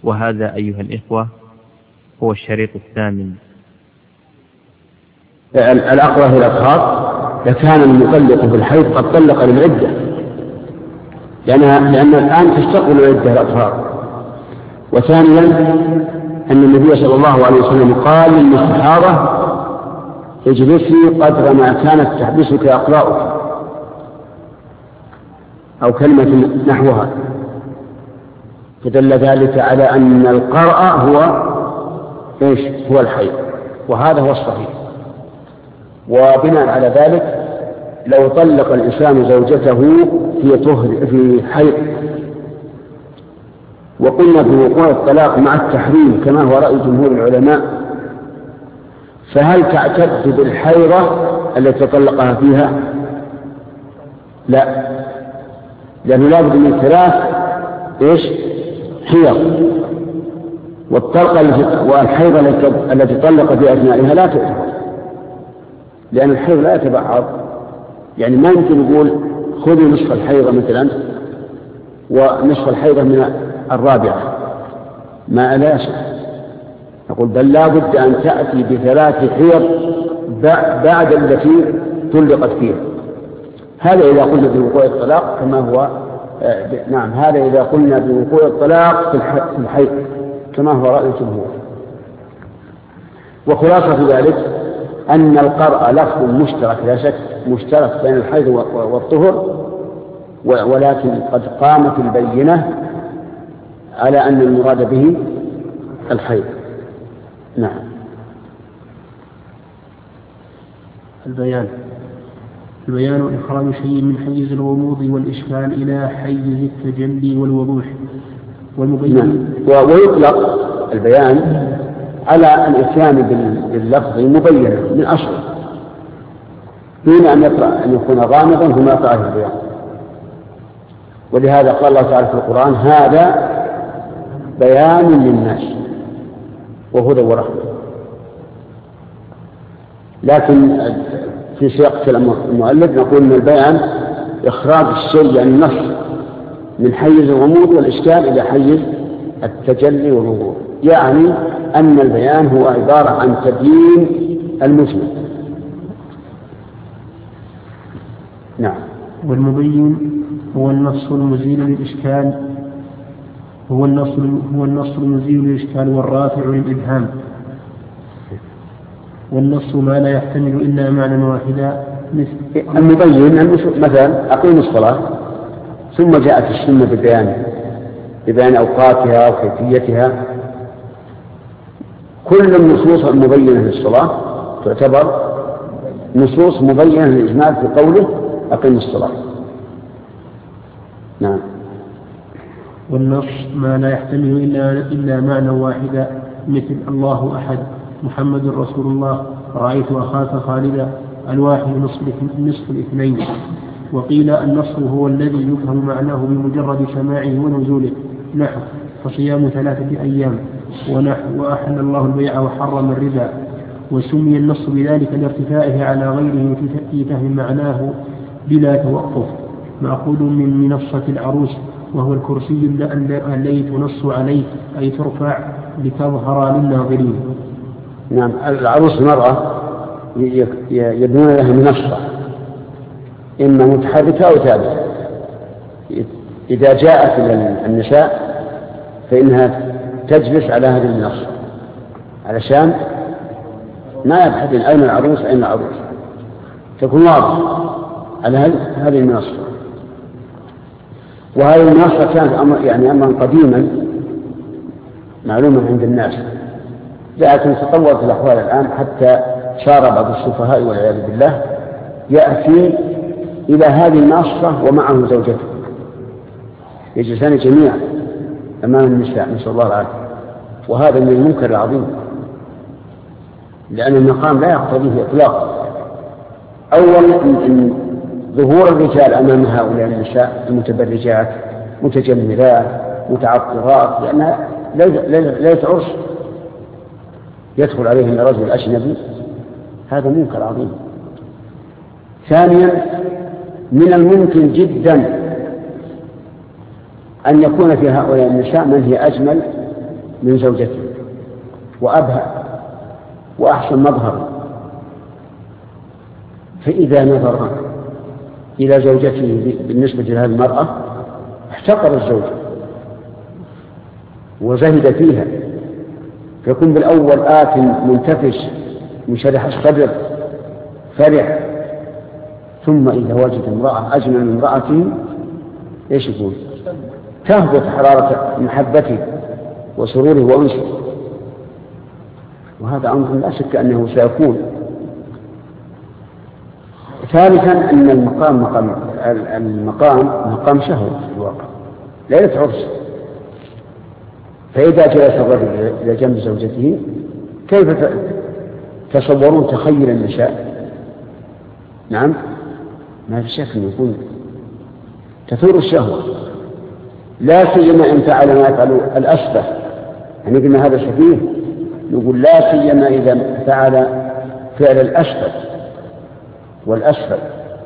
وهذا أيها الإخوة هو الشريط الثامن. الأقرب إلى الأطهار لكان المطلق في الحيض قد طلق للعدة، لأن الآن تستقبل العدة الأطهار. وثانيا أن النبي صلى الله عليه وسلم قال للمستحاضة: اجلسي قدر ما كانت تحبسك أقراؤك، أو كلمة نحوها، فدل ذلك على أن القرأ هو الحيض، وهذا هو الصحيح. وبناء على ذلك لو طلق الإنسان زوجته في حيض وقلنا بوقوع الطلاق مع التحريم كما هو رأي جمهور العلماء، فهل تعتد بالحيضة التي طلقها فيها؟ لا، لأنه لا بد من 3 حيض، والحيضة التي طلق في أثنائها لا تعتبر، لأن الحيض لا يتبعض. يعني ما يمكن يقول خذوا نصف الحيضة مثلا ونصف الحيضة من الرابعة، ما لا يصح. نقول بل لا بد أن تأتي ب3 حيض بعد التي طلقت فيها. هذا إذا قلنا بوقوع الطلاق كما هو هذا إذا قلنا بوقوع الطلاق في الحيض كما هو رأي الجمهور. وخلاصة ذلك أن القرأ لفظ مشترك، لا شك مشترك بين الحيض والطهر، ولكن قد قامت البينة على أن المراد به الحيض. نعم. البيان إخراج شيء من حيز الغموض والإشكال إلى حيز التجلي والوضوح والمبين. نعم. ويطلق البيان على الإتيان باللفظ مبينا من أصله، دون أن يكون غامضا ثم يقع في البيان. ولهذا قال الله تعالى في القرآن: هذا بيان للناس وهدى ورحمة. لكن في سياق المؤلف نقول أن البيان إخراج الشيء يعني النص من حيز الغموض والإشكال إلى حيز التجلي والوضوح، يعني أن البيان هو عبارة عن تبيين المجمل. نعم. والمبين هو النص المزيل للإشكال، هو النص المزيل للإشكال والرافع للإبهام. والنص ما لا يحتمل إلا معنى واحدا. المبين مثلا أقيم الصلاة، ثم جاءت السنة ببيان أوقاتها وكيفيتها. كل النصوص المبينة للصلاة تعتبر نصوص مبينة للإجمال في قوله أقيم الصلاة. نعم. والنص ما لا يحتمل إلا معنى واحدا، مثل الله أحد، محمد رسول الله، رأيت أخاك خالدا، الواحد نصف الاثنين. وقيل النص هو الذي يفهم معناه بمجرد سماعه ونزوله، نحو فصيام 3 أيام، ونحو وأحل الله البيع وحرم الربا. وسمي النص بذلك لارتفاعه على غيره في فهم معناه بلا توقف، مأخوذ من منصة العروس، وهو الكرسي الذي تنص عليه أي ترفع لتظهر للناظرين. نعم. العروس المرأة يبنون لها منصة، إما متحركة أو ثابتة. إذا جاءت إلى النساء فإنها تجلس على هذه المنصة علشان ما يبحثن أين العروس أين العروس، تكون واضحة على هذه المنصة. وهذه المنصة كانت أمرا قديما معلوما عند الناس، لكن تطورت الأحوال الآن حتى صار بعض السفهاء والعياذ بالله يأتي إلى هذه المنصة ومعه زوجته، يجلسان جميعا أمام النساء، نسأل الله العافية. وهذا من المنكر العظيم، لأن المقام لا يقتضيه إطلاقا. أولا إن ظهور الرجال أمام هؤلاء النساء المتبرجات متجملات متعطرات، لأنها ليست عرس يدخل عليهم رجل أجنبي، هذا منكر عظيم. ثانيا من الممكن جدا أن يكون في هؤلاء النساء من هي أجمل من زوجته وأبهى وأحسن مظهر، فإذا نظر إلى زوجته بالنسبة لهذه المرأة احتقر الزوجة وزهد فيها، فيكون بالأول آت منتفش منشرح الصدر فرح، ثم إذا وجد امرأة أجمل من امرأته إيش يقول؟ تهبط حرارة محبته وسروره وأنسه، وهذا أمر لا شك أنه سيكون. ثالثا أن المقام مقام شهوة في الواقع، ليلة عرس، فإذا جلس الرجل إلى جنب زوجته كيف تصورون تخيل النساء؟ نعم، ما في شك أن يكون تثور الشهوة، لا سيما إن فعل ما يفعل الأسفه، يعني قلنا هذا سفيه، نقول لا سيما إذا فعل فعل الأسفل والأسفل،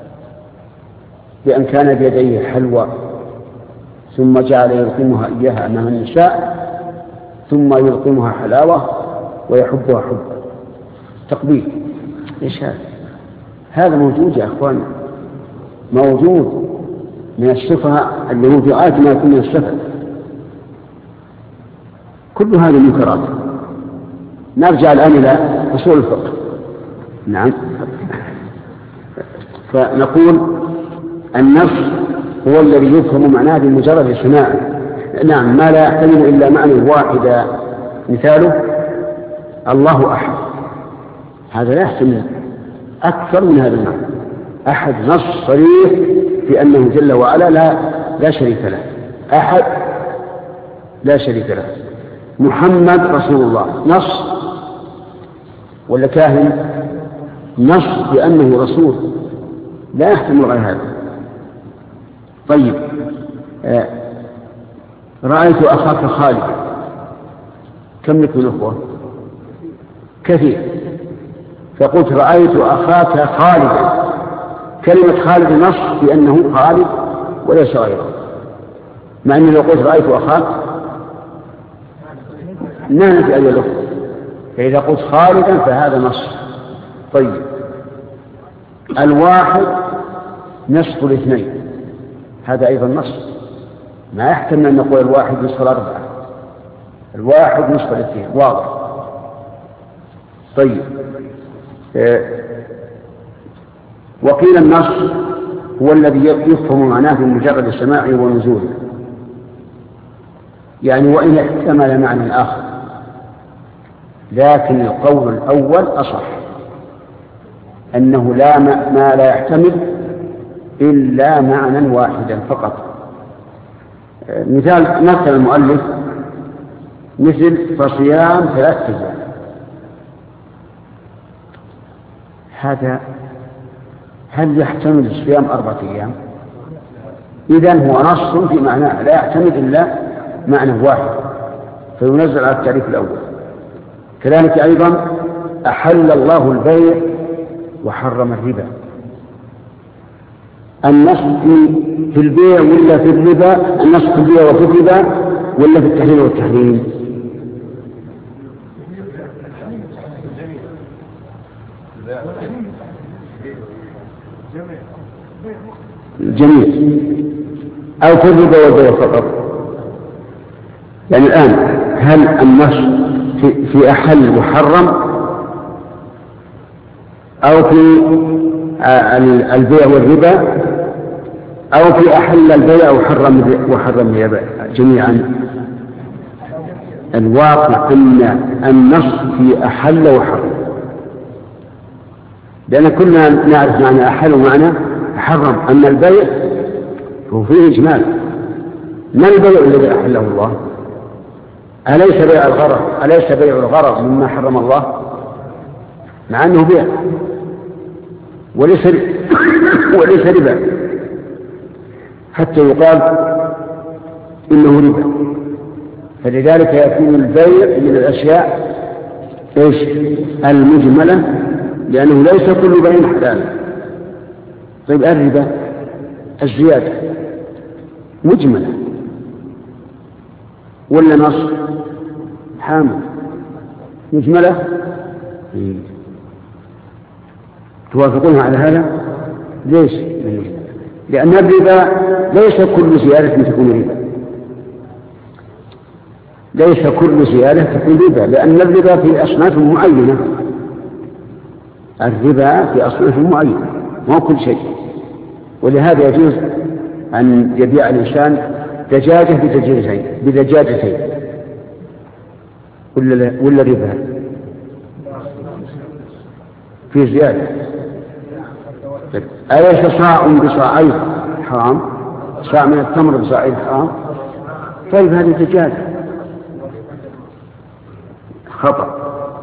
بأن كان بيديه حلوى ثم جعل يلقمها إياها أمام النساء ثم يلقمها حلاوة ويحبها حب تقبيل. إيش هذا موجود يا أخوان، موجود من السفهاء اللي هو في غاية ما يكون من السفه. كل هذه منكرات. نرجع الآن إلى أصول الفقه. نعم، فنقول النص هو الذي يفهم معناه بمجرد سماعه. نعم، ما لا يحتمل إلا معنى واحدا. مثاله الله أحد، هذا لا يحتمل أكثر من هذا المعنى. أحد نص صريح في أنه جل وعلا لا شريك له، أحد لا شريك له. محمد رسول الله نص ولا كاهن؟ نص بأنه رسول، لا يحتمل غير هذا. طيب، رأيت أخاك خالد، كم لك من أخوة؟ كثير. فقلت رأيت أخاك خالدا، كلمة خالد نص بأنه خالد وليس غيره، مع أني لو قلت رأيت أخاك ما نفي أي لفظ، فإذا قلت خالدا فهذا نص. طيب، الواحد نصف الاثنين، هذا أيضا نص، ما يحتمل أن نقول الواحد نصف الأربعة، الواحد نصف الاثنين، واضح. طيب، وقيل النص هو الذي يفهم معناه بمجرد سماعه ونزوله، يعني وإن احتمل معنى آخر، لكن القول الأول أصح، أنه ما لا يحتمل إلا معنى واحدا فقط. مثل المؤلف مثل فصيام 3 أيام، هذا هل يحتمل صيام 4 أيام؟ إذن هو نص في معناه لا يحتمل إلا معنى واحد، فينزل على التعريف الأول. كذلك أيضا أحل الله البيع وحرم الربا، النص في البيع ولا في الربا؟ النص في البيع وفي الربا ولا في التحليل والتحريم؟ الجميع، أو في الربا والبيع فقط؟ يعني الآن هل النص في أحل وحرم، أو في البيع والربا، أو في أحل البيع وحرم الربا جميعا؟ الواقع أن النص في أحل وحرم، لأن كلنا نعرف معنى أحل ومعنى حرم. أما البيع هو فيه إجمال، ما البيع الذي أحله الله؟ أليس بيع الغرض مما حرم الله؟ مع أنه بيع وليس ربا، حتى يقال إنه ربا. فلذلك يكون البيع من الأشياء المجملة، لأنه ليس كل بيع حلال. طيب، الربا الزيادة مجملة ولا نص؟ حامل مجملة. توافقون على هذا؟ ليش؟ لأن الربا ليس كل زيادة تكون ربا، ليس كل زيادة تكون ربا، لأن الربا في أصناف معينة، الربا في أصناف معينة ما كل شيء. ولهذا يجوز أن يبيع الإنسان دجاجة بدجاجتين ولا ربا في زيادة. أليس صاع بصاعين حرام؟ صاع من التمر بصاعين حرام؟ طيب هذه دجاجة خطأ.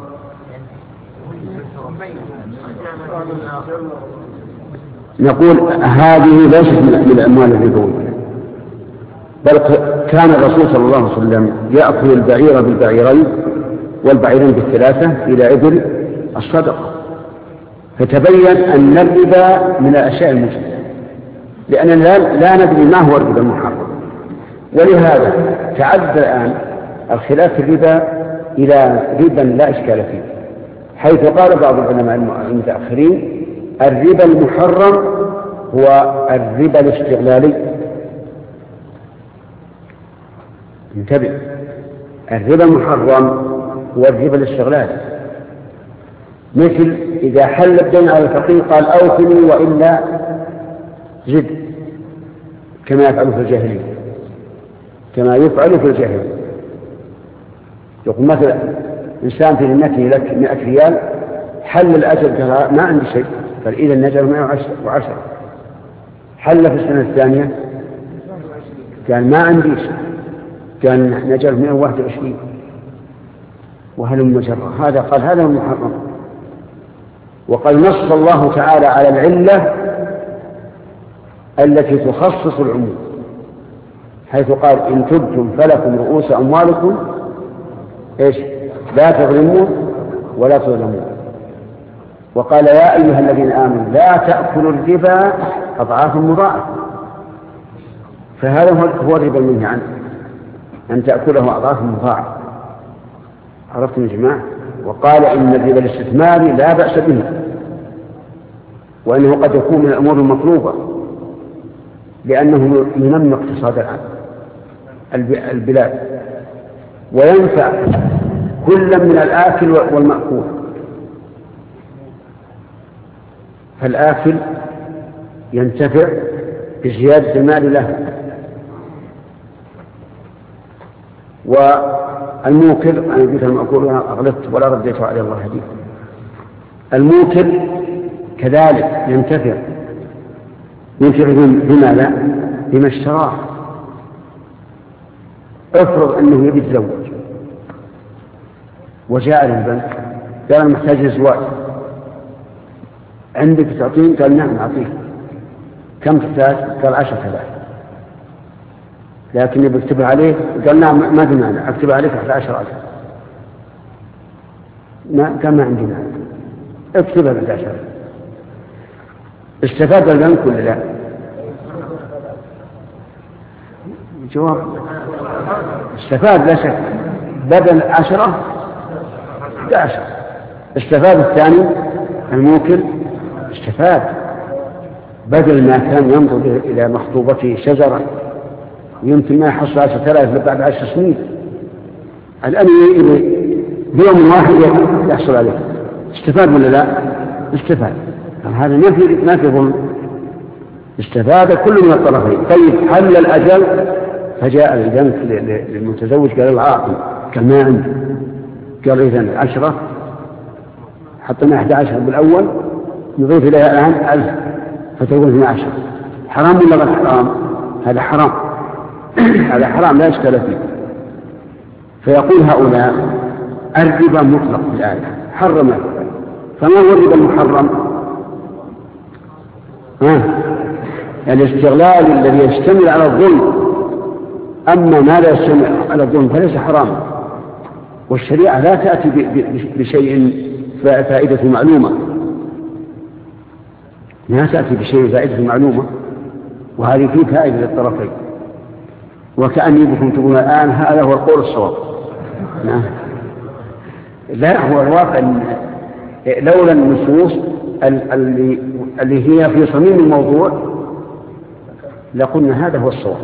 نقول هذه ليست من الأموال الربوية، بل كان الرسول صلى الله عليه وسلم يأكل البعير بالبعيرين والبعيرين بالثلاثة إلى إبل الصدقة، فتبين أن الربا من الأشياء المجرمة، لأننا لا ندري ما هو الربا المحرم. ولهذا تعدى الآن الخلاف في الربا إلى ربا لا إشكال فيه، حيث قال بعض العلماء المتأخرين الربا المحرم هو الربا الاستغلالي. انتبه، الربا المحرم هو الربا الاستغلالي، مثل إذا حل الدين على الفقير قال أوفني وإلا زد، كما يفعل في الجاهلية، كما يفعل في الجاهلية. يقول مثلا إنسان في ذمته لك 100 ريال، حل الأجل قال ما عندي شيء، فإذا النجر 110. حل في السنة الثانية قال ما عندي شيء، كان نجر 121، وهل مجرى. هذا قال هذا هو المحرم. وقد نص الله تعالى على العلة التي تخصص العموم، حيث قال إن تبتم فلكم رؤوس أموالكم إيش لا تظلمون ولا تظلمون. وقال يا أيها الذين آمنوا لا تأكلوا الربا أضعافا مضاعفة، فهذا هو الربا المنهي عنه، أن تأكله أضعافا مضاعفة. عرفتم يا جماعة؟ وقال إن الربا الاستثماري لا بأس به، وأنه قد يكون من الأمور المطلوبة، لأنه ينمي اقتصاد البلاد وينفع كل من الآكل والمأكول. فالآكل ينتفع بزيادة المال له، والموكل أنا قلت المأكول أغلطت ولا رديت عليه الله هديه. الموكل كذلك ينتفع بما لا بما اشتراه. افرض أنه يبي يتزوج وجاء للبنك قال أنا محتاج للزواج، عندك تعطين؟ قال نعم أعطيك. كم تحتاج؟ قال 10,000. لكن بكتبها عليه؟ قال نعم ما في مانع أكتبها عليك 11,000. قال ما عندي مانع اكتبها 11,000. استفاد البنك ولا لا؟ جواب استفاد لا شك، بدل 10 11. استفاد الثاني الموكل، استفاد بدل ما كان ينظر إلى مخطوبته شجرة يمكن ما يحصل 10,000 بعد 10 سنين، الآن بيوم واحد يحصل عليه. استفاد ولا لا؟ استفاد. هذا ما في ظلم، استفاد كل من الطرفين. طيب حل الأجل فجاء البنك للمتزوج قال العاقل قال ما عندي، قال إذن 10 حطنا 11 بالأول نضيف إليها الآن 1000 فتكون 12. حرام ولا غير حرام؟ هذا حرام. هذا حرام لا إشكال فيه. فيقول هؤلاء الربا مطلق في الآية حرم الربا، فما هو الربا المحرم؟ الاستغلال الذي يشتمل على الظلم، أما ما لا يشتمل على الظلم فليس حراما. والشريعة لا تأتي بشيء فائدة معلومة، لا تأتي بشيء فائدة معلومة، وهذه فيه فائدة للطرفين. وكأني بكم تقولون الآن هذا هو القول الصواب. لا، هو الواقع لولا النصوص اللي هي في صميم الموضوع لقلنا هذا هو الصواب.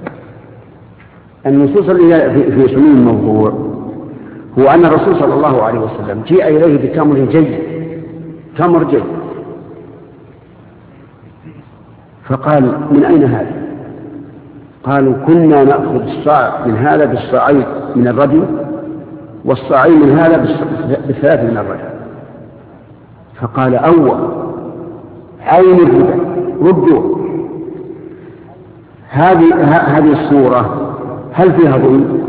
النصوص اللي هي في صميم الموضوع هو أن الرسول صلى الله عليه وسلم جاء إليه بتمر جيد، تمر جيد، فقال من أين هذا؟ قالوا كنا نأخذ الصاع من هذا بالصاعين من الردي، والصاعين من هذا بالثلاث من الردي. فقال أول عين الربا ردوا. هذه الصورة هل فيها ظلم؟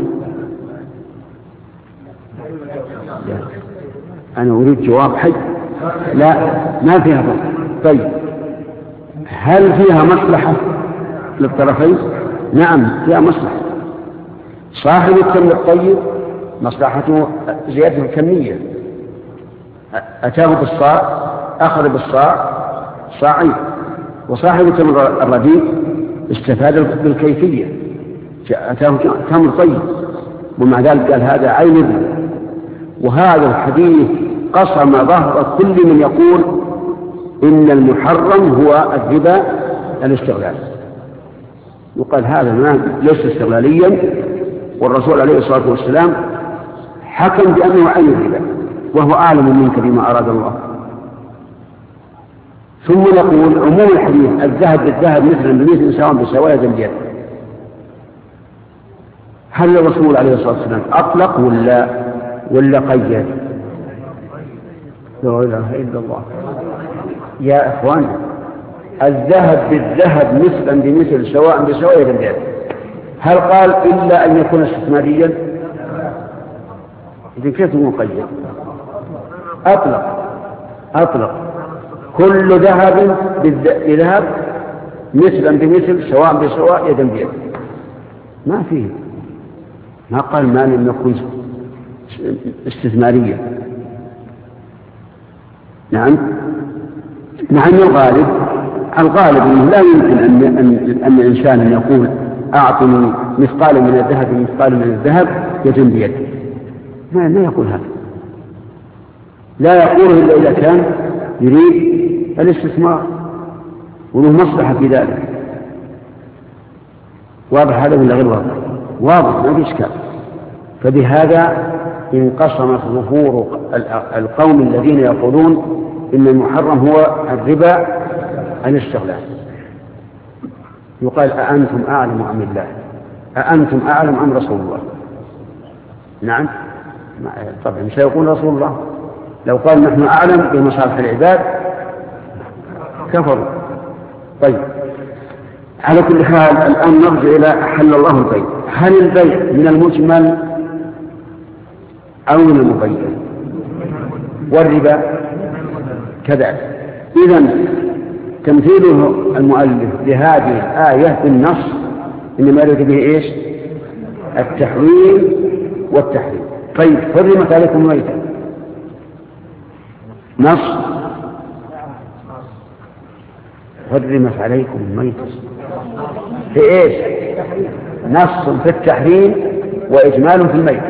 أنا أريد جواب حي. لا، ما فيها ظلم. طيب هل فيها مصلحة للطرفين؟ نعم فيها مصلحة. صاحب التمر الطيب مصلحته زيادة الكمية، أتاه بالصاع أخذ بالصاع صاعين، وصاحب التمر الرديء استفاد بالكيفية، أتاه تمر طيب، ومع ذلك قال هذا عين الربا. وهذا الحديث قصم ظهر كل من يقول إن المحرم هو الربا الاستغلال. يقال هذا ليس استغلاليا، والرسول عليه الصلاة والسلام حكم بأنه عين الربا وهو أعلم منك بما أراد الله. ثم نقول عموم الحديث الذهب بالذهب مثلا بمثل سواء بسواء يدا بيد. هل الرسول عليه الصلاة والسلام أطلق ولا قيد؟ لا إله إلا الله يا إخوان، الذهب بالذهب مثلا بمثل سواء بسواء يدا بيد. هل قال إلا أن يكون استثماريا؟ إذن كيف مقيد؟ أطلق كل ذهب بذهب مثلا بمثل سواء بسواء يدا بيد. ما فيه، ما قال ما لم يكن استثماريا. نعم مع أن الغالب أنه لا يمكن أن إنسانا يقول أعطني مثقال من الذهب مثقال من الذهب يدا بيد. لا يقول هذا، لا يقوله إلا إذا كان يريد الاستثمار وله مصلحة في ذلك. واضح هذا ولا غير واضح؟ واضح، ما في إشكال. فبهذا انقسمت ظهور القوم الذين يقولون إن المحرم هو الربا الاستغلال. يقال أأنتم أعلم أم الله؟ أأنتم أعلم أم رسول الله؟ نعم طبعا مش يقول رسول الله. لو قال نحن أعلم بمصالح العباد كفروا. طيب على كل حال الآن نرجع إلى أحل الله البيع. هل البيع من المجمل أو من المبين؟ والربا كذلك. إذن تمثيله المؤلف لهذه الآية بالنص إنما يريد به إيش؟ التحويل والتحريم. طيب حرمت عليكم الميتة، نص حرمت عليكم الميتة في إيش؟ نص في التحريم وإجمال في الميتة.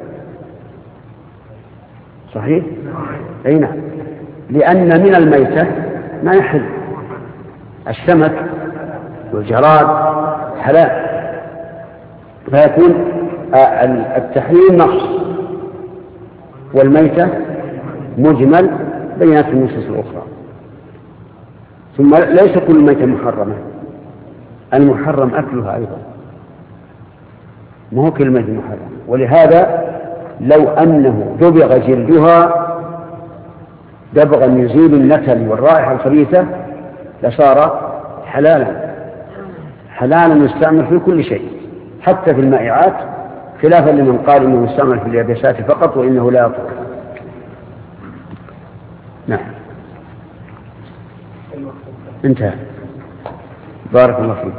صحيح؟ أي نعم، لأن من الميتة ما يحل، السمك والجراد حلال، فيكون التحريم نص والميتة مجمل بينات النصوص الأخرى. ثم ليس كل ميتة محرمة، المحرم أكلها أيضا، ما هو كل ميتة محرمة. ولهذا لو أنه دبغ جلدها دبغا يزيل النتن والرائحة الخبيثة لصار حلالا يستعمل في كل شيء حتى في المائعات، خلافا لمن قال إنه يستعمل في اليابسات فقط وإنه لا يطهر. نعم انتهى. بارك الله فيك.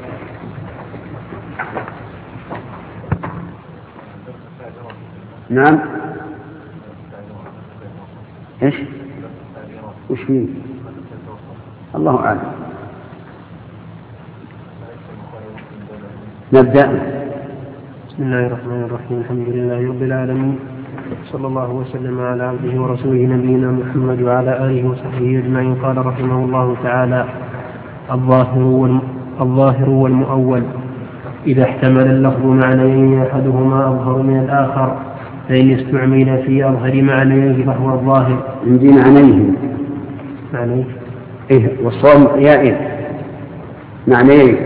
نعم ايش وش فيه؟ الله أعلم. نبدأ. بسم الله الرحمن الرحيم. الحمد لله رب العالمين، صلى الله وسلم على عبده ورسوله نبينا محمد وعلى آله وصحبه أجمعين. قال رحمه الله تعالى: الظاهر والمؤول إذا احتمل اللفظ معنيين أحدهما أظهر من الآخر، فإن استعمل في أظهر معنيه فهو الظاهر. عندي معنيه إيه والصوم يائن معنيه.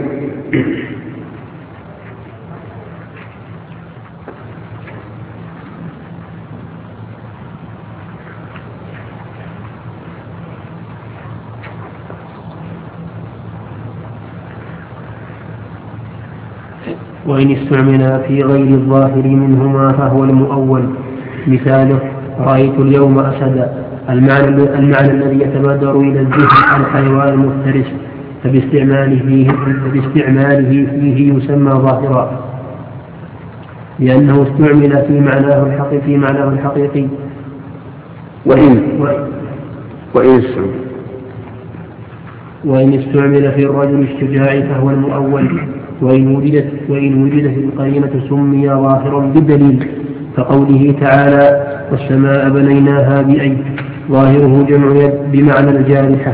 وإن استعمل في غير الظاهر منهما فهو المؤول. مثاله: رأيت اليوم أسدا، المعنى الذي يتبادر إلى الذهن الحيوان المفترس، فباستعماله فيه يسمى ظاهرا، لأنه استعمل في معناه الحقيقي. وإن استعمل في الرجل الشجاع فهو المؤول. وإن وجدت القرينة سمي ظاهرا بالدليل، كقوله تعالى: والسماء بنيناها بأيد، ظاهره جمع يد بمعنى الجارحة،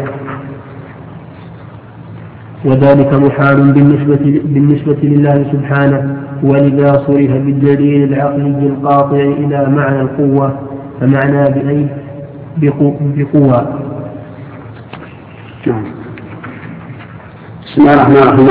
وذلك محال بالنسبة لله سبحانه، ولذا صرف بالدليل العقلي القاطع إلى معنى القوة، فمعنى بأيد بقوة. بسم الله الرحمن الرحيم.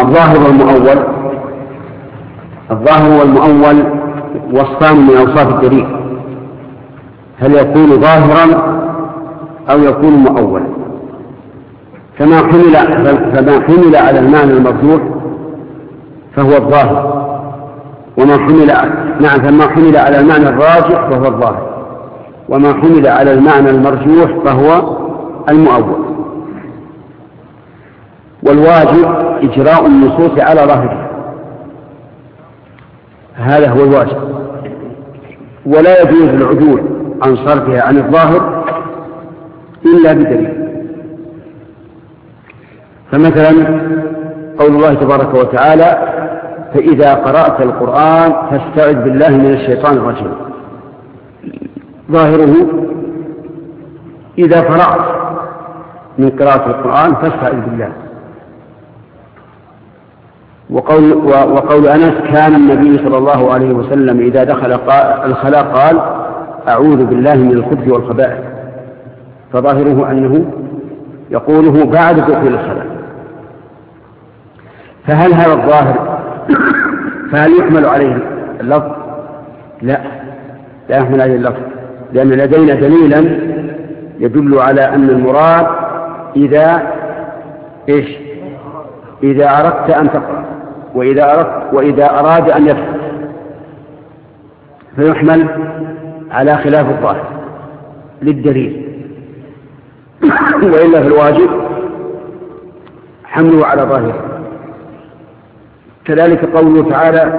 الظاهر والمؤول وصفان من أوصاف الدليل، هل يكون ظاهرا أو يكون مؤولا؟ فما حمل على المعنى المرجوح فهو الظاهر، فما حمل على المعنى الراجح فهو الظاهر، وما حمل على المعنى المرجوح فهو المؤول. والواجب إجراء النصوص على ظاهرها، هذا هو الواجب، ولا يجوز العدول عن صرفها عن الظاهر إلا بدليل. فمثلا قول الله تبارك وتعالى: فإذا قرأت القرآن فاستعذ بالله من الشيطان الرجيم، ظاهره إذا فرغت من قراءة القرآن فاستعذ بالله. وقول أنس: كان النبي صلى الله عليه وسلم إذا دخل الخلاء قال: أعوذ بالله من الخبث والخبائث، فظاهره أنه يقوله بعد دخول الخلاء. فهل هذا الظاهر فهل يحمل عليه اللفظ؟ لا يحمل عليه اللفظ، لأن لدينا دليلا يدل على أن المراد إذا أردت أن تقرأ، وإذا أراد أن يفعل، فيحمل على خلاف الظاهر للدليل. وإلا في الواجب حمله على ظاهره. كذلك قوله تعالى: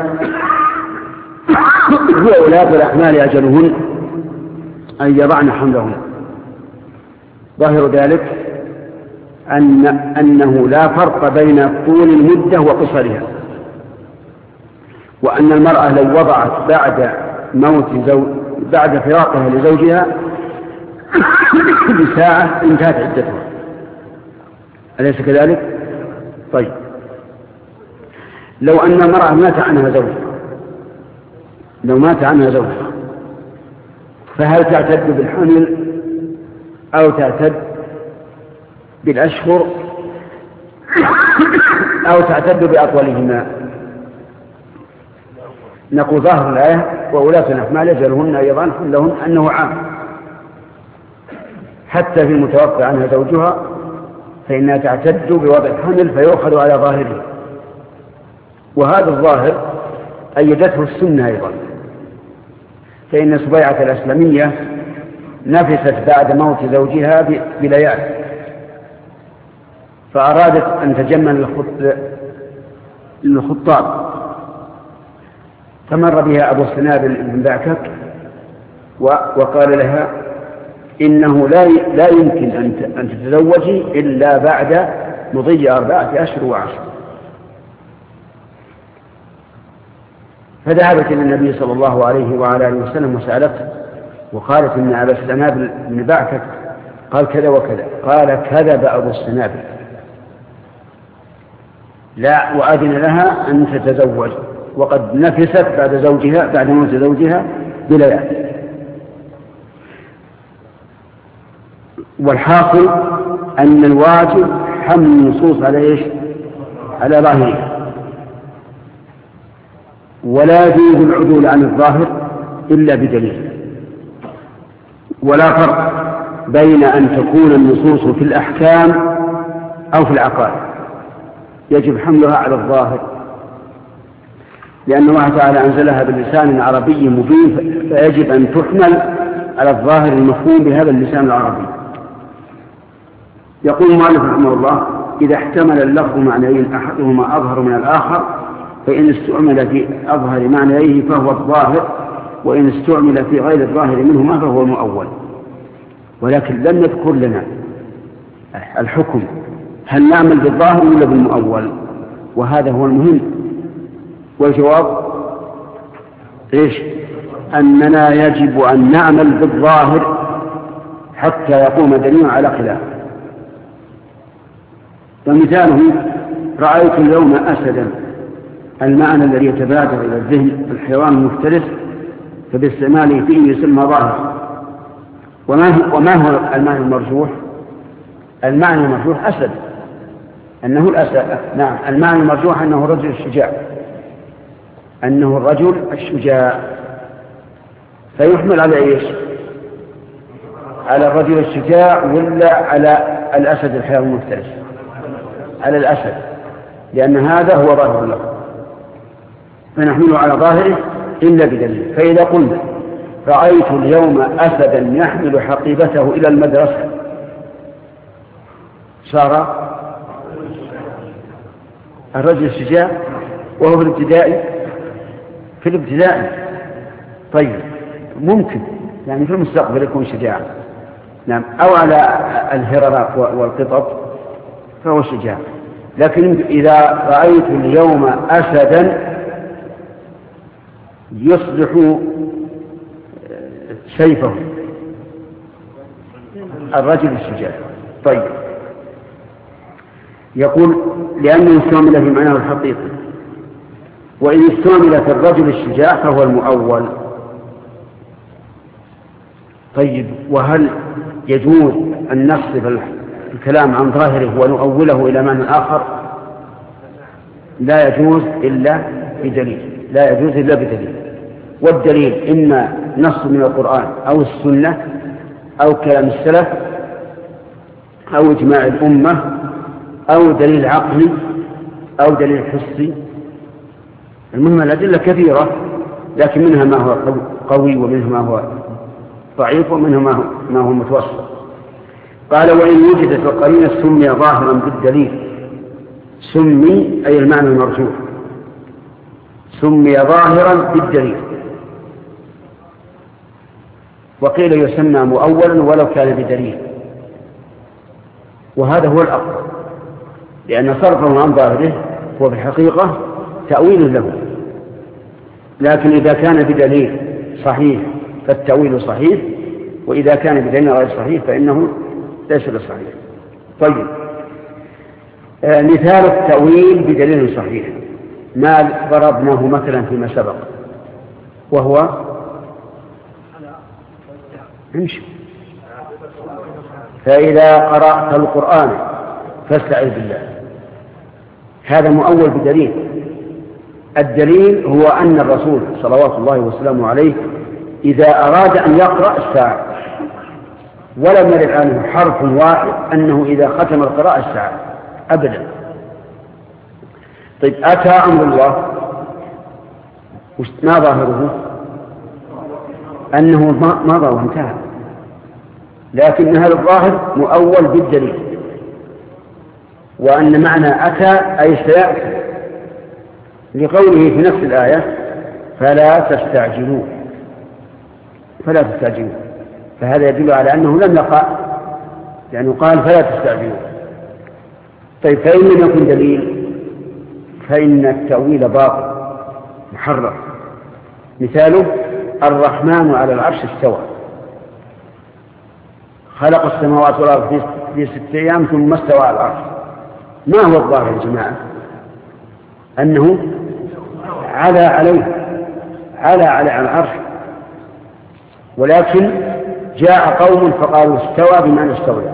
وأولاة الأحمال أجلهن أن يضعن حملهن، ظاهر ذلك أنه لا فرق بين طول المدة وقصرها، وأن المرأة لو وضعت بعد فراقها لزوجها بساعة انتهت عدتها، أليس كذلك؟ طيب، لو أن المرأة مات عنها زوجها، فهل تعتد بالحمل أو تعتد بالأشهر أو تعتد بأطولهما؟ نقول ظاهر الآية: وأولاة الأحمال أجلهن أن يضعن حملهن أنه عام، حتى في المتوفى عنها زوجها فإنها تعتد بوضع الحمل فيؤخذ على ظاهره. وهذا الظاهر أيدته السنة أيضا، فإن سبيعة الأسلمية نفست بعد موت زوجها بليالي، فأرادت أن تجمل للخطاب، فمر بها أبو سنابل بن بعكك وقال لها: إنه لا يمكن أن تتزوجي إلا بعد مضي 4 أشهر و10. فذهبت إلى النبي صلى الله عليه وعلى آله وسلم وسألته، وقالت إن أبا السنابل بن بعثة قال كذا وكذا، قال كذب أبو السنابل، لا، وأذن لها أن تتزوج وقد نفست بعد موت زوجها بليالي. والحاصل أن الواجب حمل النصوص على إيش؟ على ظاهرها، ولا يجوز العدول عن الظاهر إلا بدليل. ولا فرق بين أن تكون النصوص في الأحكام أو في العقائد، يجب حملها على الظاهر، لأن الله تعالى أنزلها بلسان عربي مبين، فيجب أن تحمل على الظاهر المفهوم بهذا اللسان العربي. يقول المؤلف رحمه الله: إذا احتمل اللفظ معنيين أحدهما أظهر من الآخر فإن استعمل في أظهر معنيه فهو الظاهر، وإن استعمل في غير الظاهر منهما فهو المؤول. ولكن لم يذكر لنا الحكم، هل نعمل بالظاهر ولا بالمؤول؟ وهذا هو المهم. والجواب إيش؟ أننا يجب أن نعمل بالظاهر حتى يقوم دليل على خلاف. ومثاله: رأيت اليوم أسدا، المعنى الذي يتبادر إلى الذهن الحيوان المفترس، فباستعماله فيه يسمى ظاهر. وما هو المعنى المرجوح؟ المعنى المرجوح أسد، أنه الأسد. نعم، المعنى المرجوح أنه الرجل الشجاع، أنه الرجل الشجاع، فيحمل على إيش؟ على الرجل الشجاع ولا على الأسد الحيوان المفترس؟ على الأسد، لأن هذا هو ظاهر اللفظ، فنحمله على ظاهره إلا بدليل. فإذا قلنا: رأيت اليوم أسدا يحمل حقيبته إلى المدرسة، صار الرجل الشجاع وهو في الابتدائي. طيب، ممكن يعني في المستقبل يكون شجاع، نعم، أو على الهررات والقطط فهو شجاع. لكن إذا رأيت اليوم أسدا يصلح سيفه الرجل الشجاع. طيب، يقول: لأنه استعمل في معناه الحقيقي، وإن استعمل في الرجل الشجاع فهو المؤول. طيب، وهل يجوز أن نصرف الكلام عن ظاهره ونؤوله إلى معنى آخر؟ لا يجوز إلا بدليل، لا يجوز إلا بدليل. والدليل إما نص من القرآن أو السنة أو كلام السلف أو إجماع الأمة أو دليل عقلي أو دليل حسي. المهم الأدلة كثيرة، لكن منها ما هو قوي ومنها ما هو ضعيف ومنها ما هو متوسط. قال: وإن وجدت القرينة سمي ظاهرا بالدليل. سمي أي المعنى المرجوح، سمي ظاهرا بالدليل. وقيل يسمى مؤولا ولو كان بدليل، وهذا هو الأقرب، لأن صرفه عن ظاهره هو في الحقيقة تأويل له. لكن إذا كان بدليل صحيح فالتأويل صحيح، وإذا كان بدليل غير صحيح فإنه ليس بصحيح. طيب، مثال التأويل بدليل صحيح ما ضربناه مثلا فيما سبق، وهو امشي: فإذا قرأت القرآن فاستعذ بالله. هذا مؤول بدليل. الدليل هو أن الرسول صلوات الله وسلامه عليه إذا أراد أن يقرأ استعاذ، ولم يرد عنه حرف واحد أنه إذا ختم القراءة استعاذ أبدا. طيب، أتى أمر الله، ما ظاهره؟ أنه مضى وانتهى، لكن هذا الظاهر مؤول بالدليل، وأن معنى أتى أي سيأتي، لقوله في نفس الآية: فلا تستعجلوا. فهذا يدل على أنه لم يقع، لأنه قال فلا تستعجلوا. طيب، فإن لم يكن دليل فإن التأويل باطل محرف. مثاله: الرحمن على العرش استوى. خلق السماوات والأرض في 6 أيام ثم استوى على العرش. ما هو الظاهر يا جماعة؟ أنه على العرش، ولكن جاء قوم فقالوا استوى بمعنى استولى،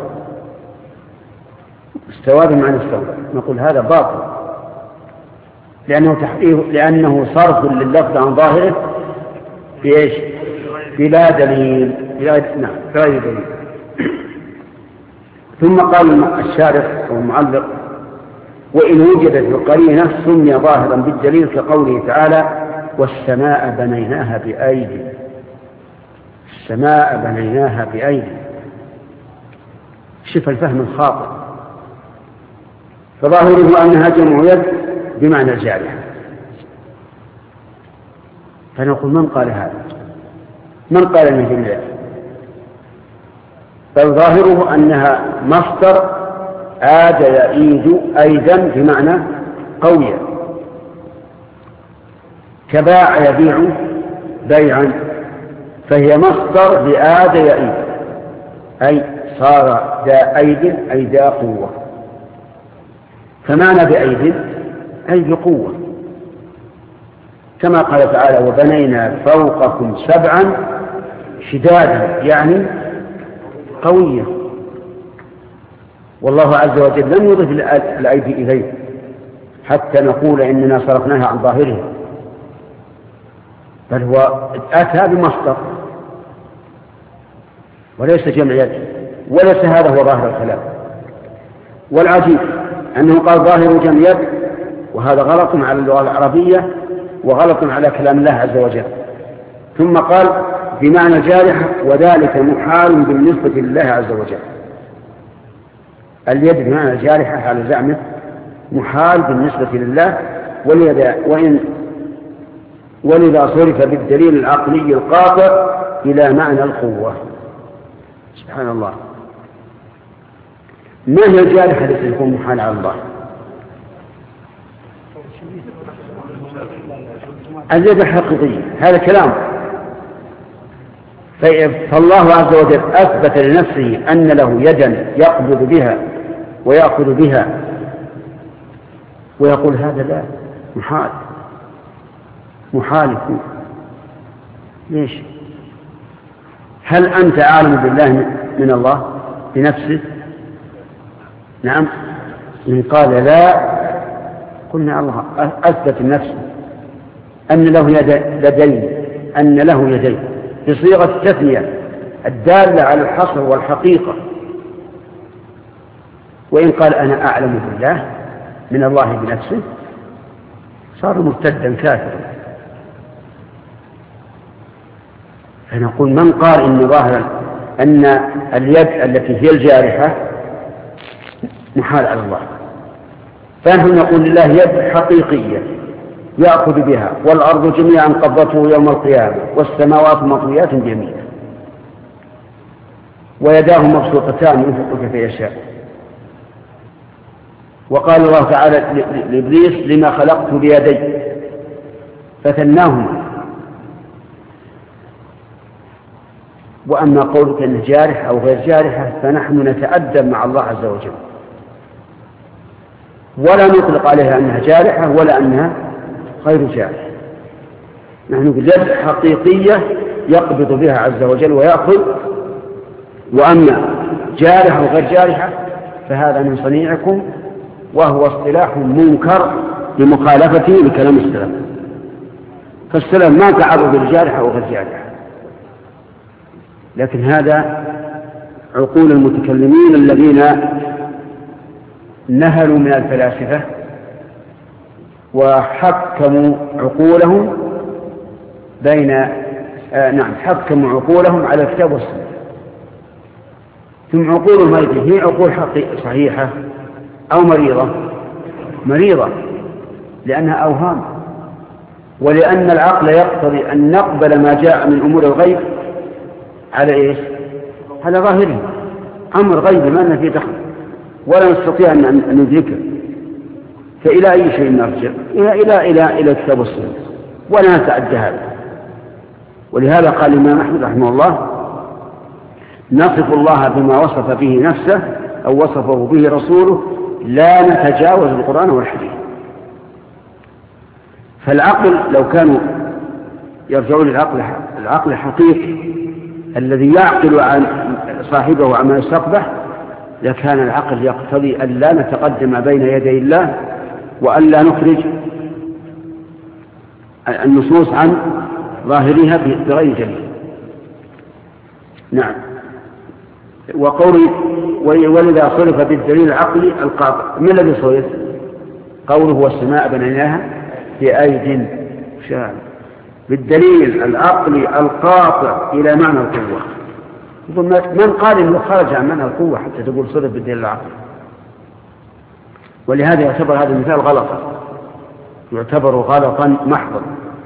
نقول هذا باطل، لأنه صرف لللفظ عن ظاهره في إيش؟ بلا دليل، نعم بغير دليل. ثم قال الشارح والمعلق: وإن وجدت القرينة سمي ظاهرا بالدليل، كقوله تعالى: والسماء بنيناها بأيدي. السماء بنيناها بأيدي، شوف الفهم الخاطئ. فظاهره أنها جمع يد بمعنى الجارحة. فنقول: من قال هذا؟ من قال أنه جمع يد؟ بل ظاهره أنها مصدر عاد يعيد أيضا بمعنى قوية، كباع يبيع بيعا، فهي مصدر لعاد يعيد، أي صار ذا أيد أي ذا قوة. فمعنى بأيد أي بقوة، كما قال تعالى: وبنينا فوقكم 7 شدادا، يعني قوية. والله عز وجل لم يضف الأيدي إليه حتى نقول إننا صرفناها عن ظاهره، بل هو أتى بمصدر وليس جمع يد، وليس هذا هو ظاهر الكلام. والعجيب أنه قال ظاهر جمع يد، وهذا غلط على اللغة العربية وغلط على كلام الله عز وجل. ثم قال بمعنى جارحة، وذلك محال بالنسبة لله عز وجل. اليد بمعنى جارحة على زعمه محال بالنسبة لله، ولذا صرف بالدليل العقلي القاطع إلى معنى القوة. سبحان الله. ما هي الجارحة التي تكون محال على الله؟ اليد الحقيقية، هذا كلام. فالله عز وجل أثبت لنفسه أن له يدا يقبض بها ويأخذ بها، ويقول هذا لا، محال يكون. ليش؟ هل أنت أعلم بالله من الله بنفسه؟ نعم. إن قال لا، قلنا الله أثبت لنفسه أن له يدين بصيغة التثنية الدالة على الحصر والحقيقة. وإن قال أنا أعلم بالله من الله بنفسه، صار مرتدا كافرا. فنقول: من قال إن ظاهر أن اليد التي هي الجارحة محال على الله؟ فنحن نقول لله يد حقيقية يأخذ بها، والأرض جميعا قبضته يوم القيامة، والسماوات مطويات بيمينه، ويداه مبسوطتان ينفق كيف يشاء. وقال الله تعالى لإبليس: لما خلقت بيدي، فثناهما. وأما قولك أنه جارح أو غير جارحة، فنحن نتأدب مع الله عز وجل، ولا نطلق عليها أنها جارحة ولا أنها غير جارحة. نحن بيد حقيقية يقبض بها عز وجل ويأخذ. وأما جارحة وغير جارحة فهذا من صنيعكم، وهو اصطلاح منكر بمخالفته لكلام السلف. فالسلف ما تعرضوا بالجارحة وغير جارحة، لكن هذا عقول المتكلمين الذين نهلوا من الفلاسفة وحكموا عقولهم حكموا عقولهم على الكتاب والسنة. ثم عقولهم هذه هي عقول صحيحة أو مريضة، لأنها أوهام، ولأن العقل يقتضي أن نقبل ما جاء من أمور الغيب على إيش؟ على ظاهره، أمر غيب ما لنا فيه دخل ولا نستطيع أن ندركه. فإلى أي شيء نرجع؟ إلى الكتاب والسنة، ولا نتعدى هذا. ولهذا قال الإمام أحمد رحمه الله: نصف الله بما وصف به نفسه أو وصفه به رسوله، لا نتجاوز القرآن والحديث. فالعقل لو كانوا يرجعون العقل الحقيقي الذي يعقل عن صاحبه عما يستقبح، لكان العقل يقتضي أن لا نتقدم بين يدي الله وأن لا نخرج النصوص عن ظاهرها بغير دليل. نعم. وقوله ولذا صرف بالدليل العقلي القاطع. ما الذي صرف؟ قوله والسماء بنيناها بأيد شاعر، بالدليل العقلي القاطع إلى معنى القوة. من قال إنه خرج عن معنى القوة حتى تقول صرف بالدليل العقلي؟ ولهذا يعتبر هذا المثال غلطا، يعتبر غلطا محضا.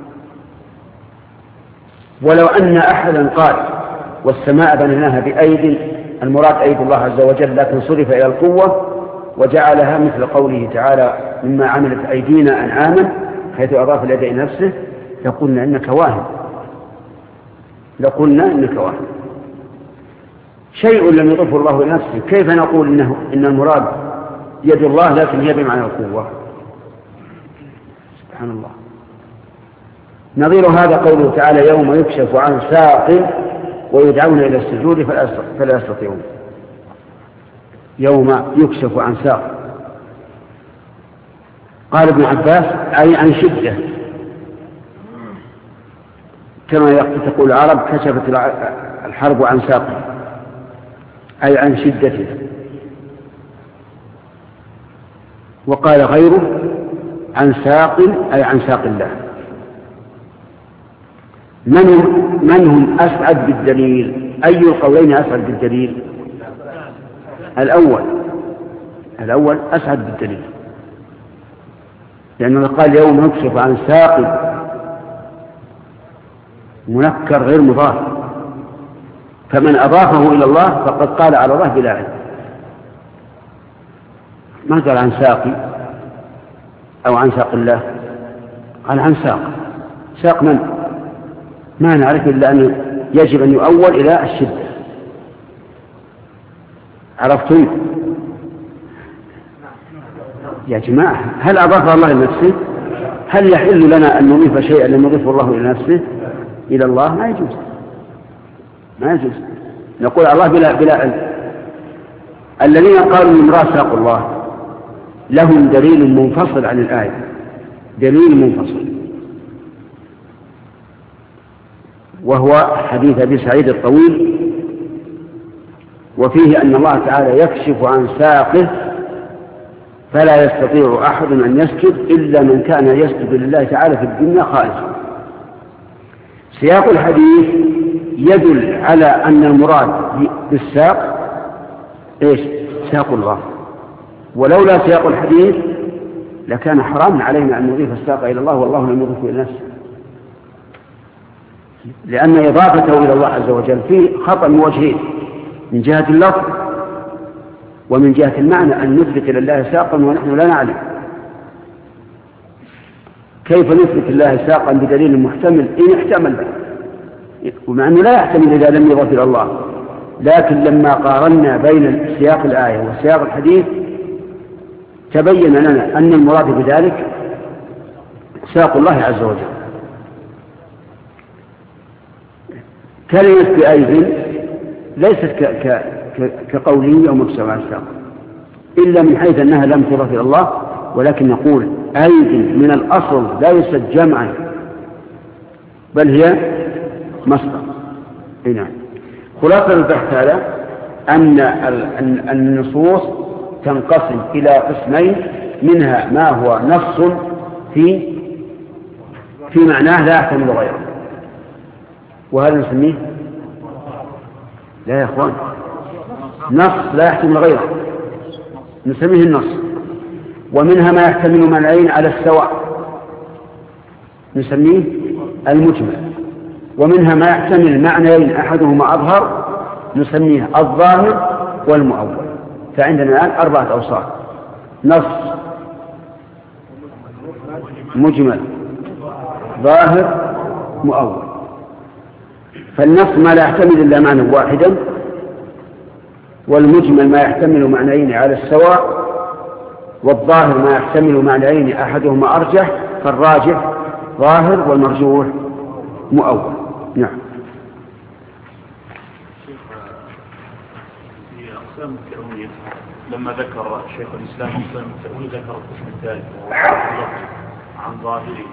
ولو أن أحدا قال والسماء بنيناها بأيد، المراد أيد الله عز وجل، لكن صرف إلى القوة وجعلها مثل قوله تعالى مما عملت أيدينا أنعاما، حيث أضاف اليد إلى نفسه، لقلنا إنك واهم، لقلنا إنك واهم. شيء لم يضفه الله إلى نفسه، كيف نقول إن المراد يد الله لكن هي بمعنى القوة؟ سبحان الله. نظير هذا قوله تعالى يوم يكشف عن ساق ويدعون إلى السجود فلا يستطيعون. يوم يكشف عن ساق، قال ابن عباس أي عن شدة، كما تقول العرب كشفت الحرب عن ساق، أي عن شدته. وقال غيره عن ساق أي عن ساق الله. من هم أسعد بالدليل؟ أي القولين أسعد بالدليل؟ الأول أسعد بالدليل، لأنه قال يوم يكشف عن ساق منكر غير مضاف، فمن أضافه إلى الله فقد قال على الله بلا علم. ما قال عن ساقي أو عن ساق الله، قال عن ساق. ساق من؟ ما نعرف إلا أن يجب أن يؤول إلى الشدة. عرفتم يا جماعة؟ هل أضاف الله إلى نفسه؟ هل يحل لنا أن نضيف شيئا لم يضيفه الله إلى نفسه إلى الله؟ ما يجوز، ما يجوز. نقول الله بلا علم. الذين قالوا المراد ساق الله لهم دليل منفصل عن الآية، دليل منفصل، وهو حديث أبي سعيد الطويل، وفيه أن الله تعالى يكشف عن ساقه فلا يستطيع أحد أن يسجد إلا من كان يسجد لله تعالى في الدنيا خالصا. سياق الحديث يدل على أن المراد بالساق إيش؟ ساق الله. ولولا سياق الحديث لكان حراما علينا أن نضيف الساق إلى الله والله لم يضيفه إلى نفسه، لأن إضافته إلى الله عز وجل فيه خطأ من وجهين: من جهة اللفظ ومن جهة المعنى، أن نثبت لله ساقا ونحن لا نعلم. كيف نثبت الله ساقا بدليل محتمل إن احتمل، ومع أنه لا يحتمل إذا لم يضف إلى الله؟ لكن لما قارنا بين سياق الآية وسياق الحديث تبين لنا أن المراد بذلك ساق الله عز وجل. كلمة بأيد ليست كقوله يوم يكشف عن ساق، إلا من حيث أنها لم تضف إلى الله، ولكن نقول أيد من الأصل ليست جمعا بل هي مصدر. نعم. خلاصة البحث هذا أن النصوص تنقسم إلى قسمين: منها ما هو نص في معناه لا يحتمل غيره، وهذا نسميه لا يا إخوان نص لا يحتمل غيره، نسميه النص. ومنها ما يحتمل معنيين على السواء، نسميه المجمل. ومنها ما يحتمل معنيين أحدهما أظهر، نسميه الظاهر والمؤول. فعندنا الآن 4 أوصاف: نص، مجمل، ظاهر، مؤول. فالنص ما لا يحتمل إلا معنى واحدا، والمجمل ما يحتمل معنيين على السواء، والظاهر ما يحتمل معنيين أحدهما أرجح، فالراجح ظاهر والمرجوح مؤول. نعم. في أقسام التأويل لما ذكر شيخ الإسلام أقسام التأويل ذكر القسم الثالث عن ظاهره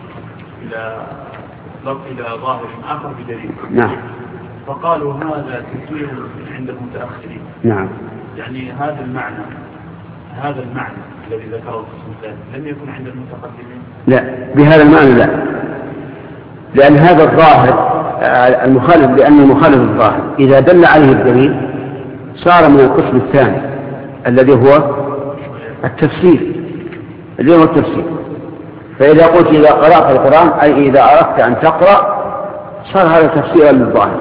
إلى ظاهر آخر بدليل. نعم. فقالوا هذا كثير عند المتأخرين. نعم. يعني هذا المعنى الذي ذكره القسم الثالث لم يكن عند المتقدمين. لا، بهذا المعنى لا، لأن هذا الظاهر المخالف، لأن المخالف الظاهر إذا دل عليه الدليل صار من القسم الثاني الذي هو التفسير، فإذا قلت إذا قرأت القرآن أي إذا أردت أن تقرأ صار هذا تفسيرا للظاهر.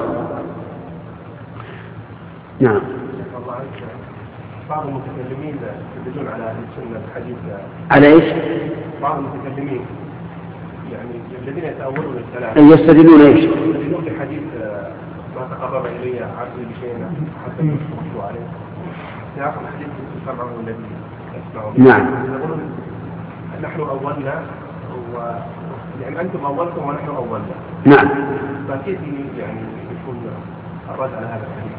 نعم. بعض المتكلمين يدلون على أهل السنة الحديث على إيش؟ بعض المتكلمين يعني الذين يتأولون الكلام يستدلون إيش؟ يستدلون بحديث ما تقرب إلي عبدي بشيء حتى يشركوا عليه. سياق الحديث يسمعه الذي يسمعه. نعم. يقولون نحن أولنا يعني أنتم أولتم ونحن أولنا. نعم. فكيف يعني يكون الرد على هذا الحديث؟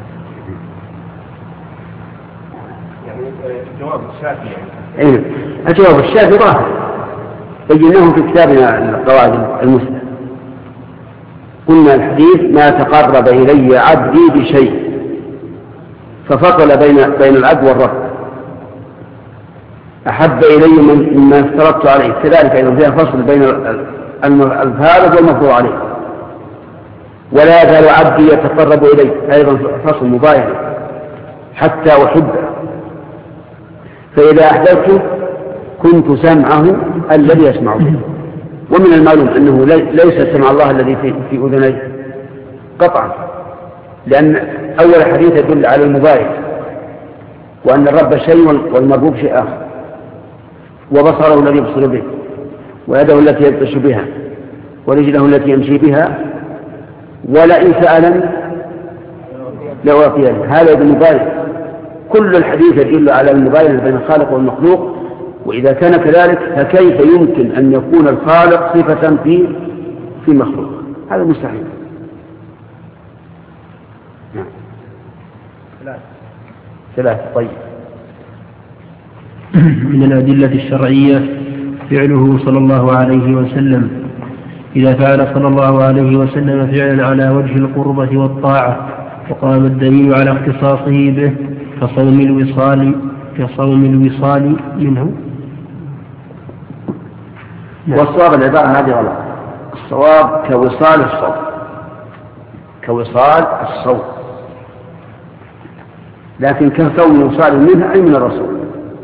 يعني الجواب الشافعي يعني. الجواب الشافعي ظاهر بيناه في كتابنا القواعد المسلم. قلنا الحديث ما تقرب إلي عبدي بشيء، ففصل بين العبد والرب. أحب إلي مما افترضت عليه، كذلك أيضا فيها فصل بين الفارض والمفروض عليه. ولا يزال عبدي يتقرب إلي، أيضا فصل مباين حتى أحبه، فإذا أحببته كنت سمعه الذي يسمع به. ومن المعلوم أنه ليس سمع الله الذي في أذنيه قطعا، لأن أول حديث يدل على المباين، وأن الرب شيء والمربوب شيء آخر، وبصره الذي يبصر به، ويده التي يبطش بها، ورجله التي يمشي بها، ولئن سألني لأعطينه. هذا بالمباين. كل الحديث يدل على المباينة بين الخالق والمخلوق، وإذا كان كذلك فكيف يمكن أن يكون الخالق صفة في مخلوق؟ هذا مستحيل. نعم. ثلاثة. طيب. من الأدلة الشرعية فعله صلى الله عليه وسلم. إذا فعل صلى الله عليه وسلم فعلا على وجه القربة والطاعة وقام الدليل على اختصاصه به كصوم الوصال منه. والصواب العبارة هذه غلط. الصواب كوصال الصوم، لكن كصوم الوصال منه أي من الرسول.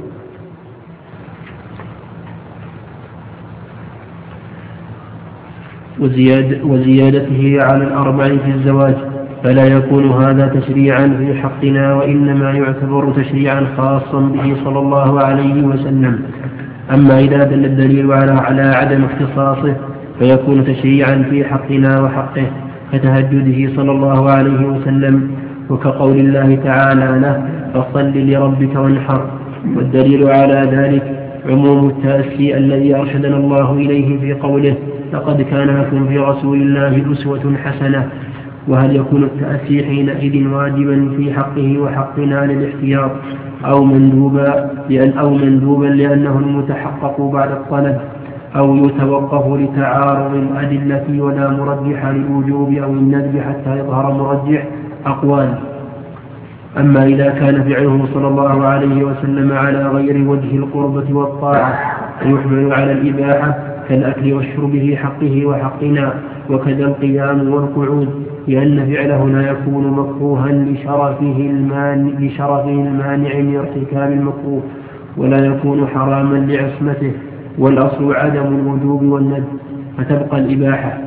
وزيادته على الأربع في الزواج، فلا يكون هذا تشريعا في حقنا، وإنما يعتبر تشريعا خاصا به صلى الله عليه وسلم. أما إذا دل الدليل على عدم اختصاصه فيكون تشريعا في حقنا وحقه، كتهجده صلى الله عليه وسلم، وكقول الله تعالى له فصل لربك وانحر. والدليل على ذلك عموم التأسي الذي أرشدنا الله إليه في قوله لقد كان لكم في رسول الله أسوة حسنة. وهل يكون التأسي حينئذ واجبا في حقه وحقنا للاحتياط أو مندوبا لأنه المتحقق بعد الطلب، أو يتوقف لتعارض الأدلة ولا مرجح للوجوب أو الندب حتى يظهر مرجح؟ أقوال. أما إذا كان فعله صلى الله عليه وسلم على غير وجه القربة والطاعة فيحمل على الإباحة كالأكل والشرب في حقه وحقنا، وكذا القيام والقعود، لأن فعله لا يكون مكروها لشرفه المانع من ارتكاب المكروه، ولا يكون حراما لعصمته، والأصل عدم الوجوب والندب، فتبقى الإباحة.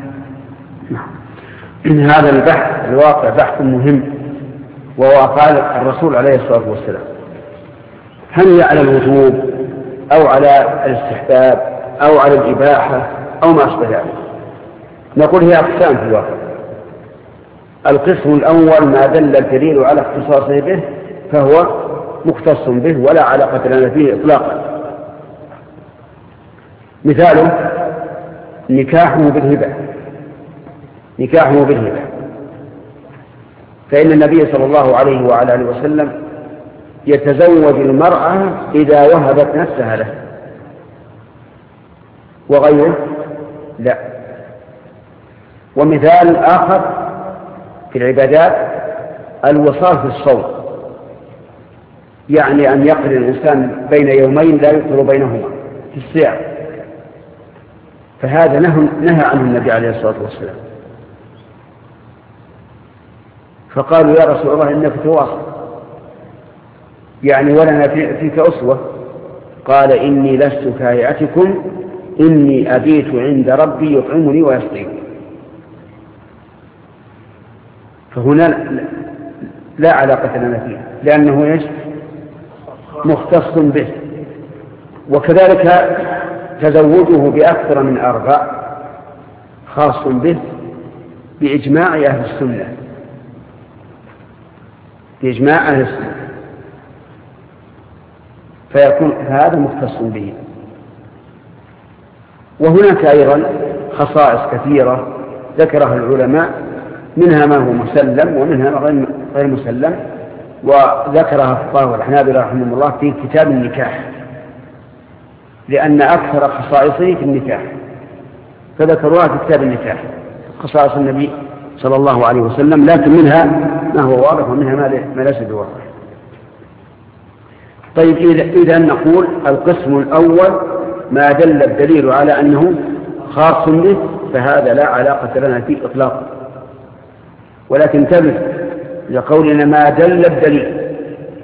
إن هذا البحث الواقع بحث مهم، وهو قال الرسول عليه الصلاة والسلام هل هي على الوجوب أو على الاستحباب أو على الإباحة أو ما أشبه ذلك؟ نقول هي أقسام في الواقع. القسم الأول ما دل الدليل على اختصاصه به فهو مختص به ولا علاقة لنا فيه إطلاقا. مثاله نكاحه بالهبة، فإن النبي صلى الله عليه وعلى آله وسلم يتزوج المرأة إذا وهبت نفسها له، وغيره لا. ومثال آخر في العبادات الوصال في الصوم، يعني أن يقضي الإنسان بين يومين لا يفطر بينهما في الصيام، فهذا نهى عنه النبي عليه الصلاة والسلام. فقالوا يا رسول الله إنك تواصل، يعني ولنا فيك أسوة. قال إني لست كهيئتكم إني أبيت عند ربي يطعمني ويسقيني. فهنا لا علاقة لنا فيه لأنه مختص به. وكذلك تزوجه بأكثر من 4 خاص به بإجماع أهل السنة، فيكون هذا مختص به. وهناك أيضا خصائص كثيرة ذكرها العلماء، منها ما هو مسلم ومنها غير مسلم، وذكرها الفقهاء والحنابلة رحمهم الله في كتاب النكاح، لأن أكثر خصائصه في النكاح، فذكروها في كتاب النكاح خصائص النبي صلى الله عليه وسلم، لكن منها ما هو واضح ومنها ما ليس بواضح. طيب إذا نقول القسم الأول ما دل الدليل على أنه خاص به فهذا لا علاقة لنا فيه إطلاقا، ولكن انتبه لقولنا ما دل الدليل،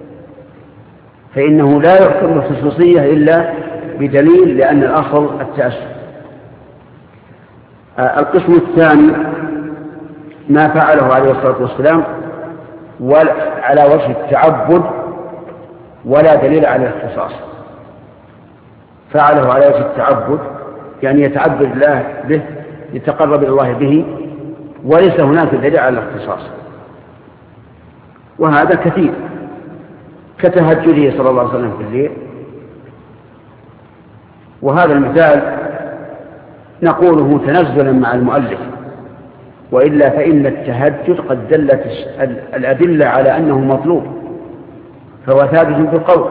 فإنه لا يحكم الخصوصية إلا بدليل، لأن الأصل التأسف. القسم الثاني ما فعله عليه الصلاة والسلام على وجه التعبد ولا دليل على الاختصاص. فعله على وجه التعبد يعني يتعبد الله به، يتقرب إلى الله به، وليس هناك دليل على الاختصاص. وهذا كثير، كتهجده صلى الله عليه وسلم في الليل. وهذا المثال نقوله تنزلا مع المؤلف، وإلا فإن التهجد قد دلت الأدلة على أنه مطلوب، فهو ثابت في القول.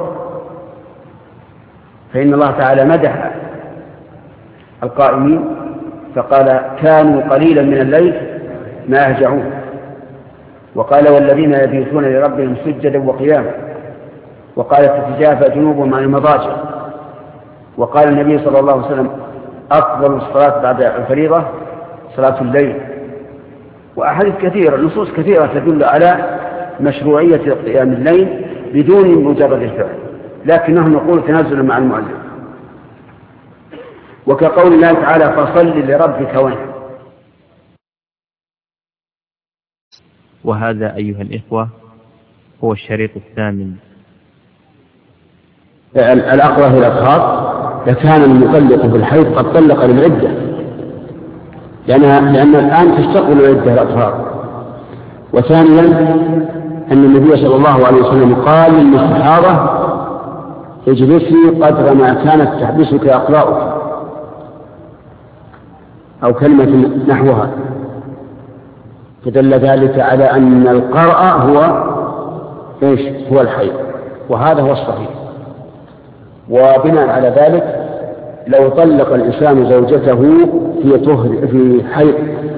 فإن الله تعالى مدح القائمين فقال كانوا قليلا من الليل ما يهجعون، وقال والذين يبيتون لربهم سجدا وقياما، وقال تتجافى جنوبهم عن المضاجع، وقال النبي صلى الله عليه وسلم أفضل الصلاة بعد الفريضة صلاة الليل. وأحاديث كثيرة، نصوص كثيرة تدل على مشروعية قيام الليل بدون مجرد الفعل، لكنه نقول تنزل مع المؤلف. وكقول الله تعالى فصل لربك وانحر. وهذا أيها الإخوة هو الشريط الثامن. الأقرب إلى الأطهار لكان المطلق بالحيض قد طلق للعدة، لأن الآن تستقبل العدة الأطهار. وثانيا أن النبي صلى الله عليه وسلم قال للصحابة اجلسي قدر ما كانت تحبسك أقراؤك، أو كلمة نحوها، فدل ذلك على أن القرأ هو الحيض، وهذا هو الصحيح. وبناء على ذلك لو طلق الإنسان زوجته في حيض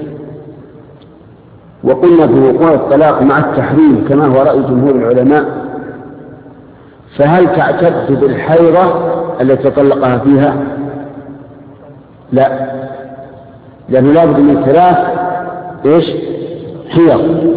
وقلنا بوقوع الطلاق مع التحريم كما هو رأي جمهور العلماء، فهل تعتد بالحيضة التي طلقها فيها؟ لا، لأنه لا بد من 3 حيض،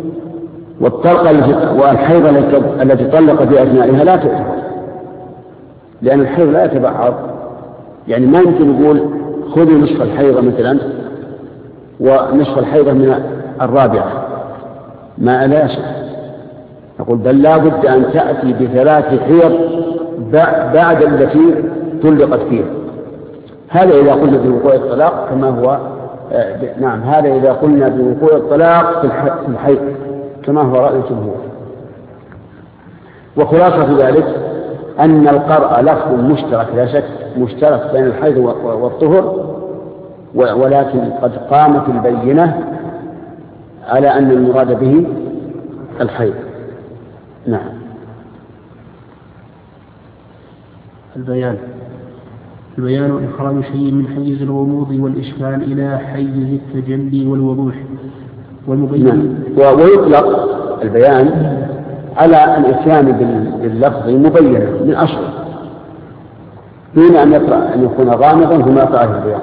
والحيضة التي طلق بأثنائها لا تعتبر، لأن الحيض لا يتبعض. يعني ما يمكن يقول خذوا نصف الحيضة مثلا ونصف الحيضة من الرابعة، ما لا يصح. نقول بل لا بد أن تأتي ب3 حيض بعد التي طلقت فيها. هذا إذا قلنا بوقوع الطلاق كما هو هذا إذا قلنا بوقوع الطلاق في الحيض كما هو رأي الجمهور. وخلاصة ذلك أن القرء لفظ مشترك لا شك مشترك بين الحيض والطهر، ولكن قد قامت البينة على أن المراد به الحيض. نعم. البيان إخراج شيء من حيز الغموض والإشكال إلى حيز التجلي والوضوح والمبين. نعم. ويطلق البيان على الإتيان باللفظ مبينا من أصله دون أن يكون غامضا ثم يقع البيان.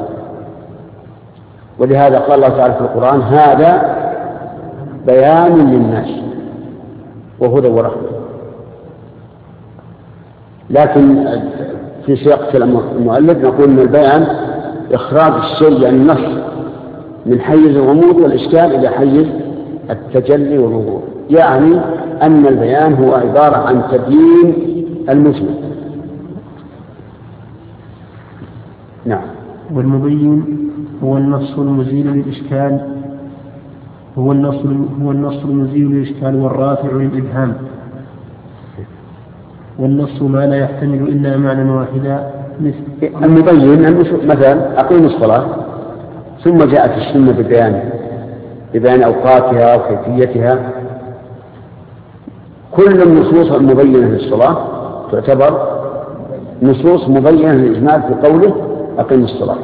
ولهذا قال الله تعالى في القرآن: هذا بيان للناس وهدى ورحمة. لكن في سياق المؤلف نقول أن البيان إخراج الشيء يعني النص من حيز الغموض والإشكال إلى حيز التجلي والوضوح، يعني أن البيان هو عبارة عن تبيين المجمل. نعم. والمبين هو النص المزيل للإشكال، هو النص المزيل للإشكال والرافع للإبهام. والنص ما لا يحتمل إلا معنى واحدا. المبين مثلا أقيم الصلاة، ثم جاءت السنة ببيان أوقاتها وكيفيتها. كل النصوص المبينة للصلاة تعتبر نصوص مبينة للإجمال في قوله أقيم الصلاة.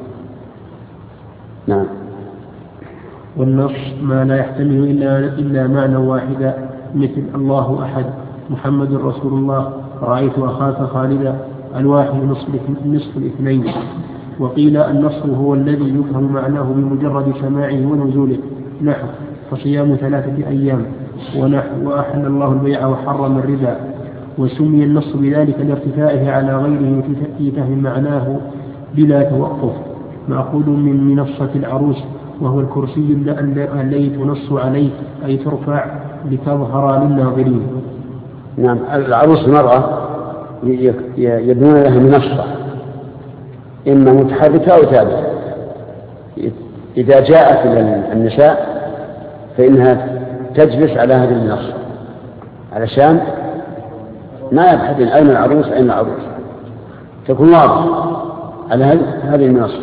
نعم. والنص ما لا يحتمل إلا معنى واحدا، مثل الله أحد، محمد رسول الله، رأيت أخاك خالدا، الواحد نصف الاثنين. وقيل النص هو الذي يفهم معناه بمجرد سماعه ونزوله، نحو فصيام 3 أيام، ونحو وأحل الله البيع وحرم الربا. وسمي النص بذلك لارتفاعه على غيره في فهم معناه بلا توقف، مأخوذ من منصة العروس، وهو الكرسي الذي تنص عليه أي ترفع لتظهر للناظرين. نعم. العروس المرأة يبنون لها منصة إما متحركة أو ثابتة. إذا جاءت إلى النساء فإنها تجلس على هذه المنصة علشان ما يبحثن أين العروس أين العروس، تكون واضحة على هذه المنصة.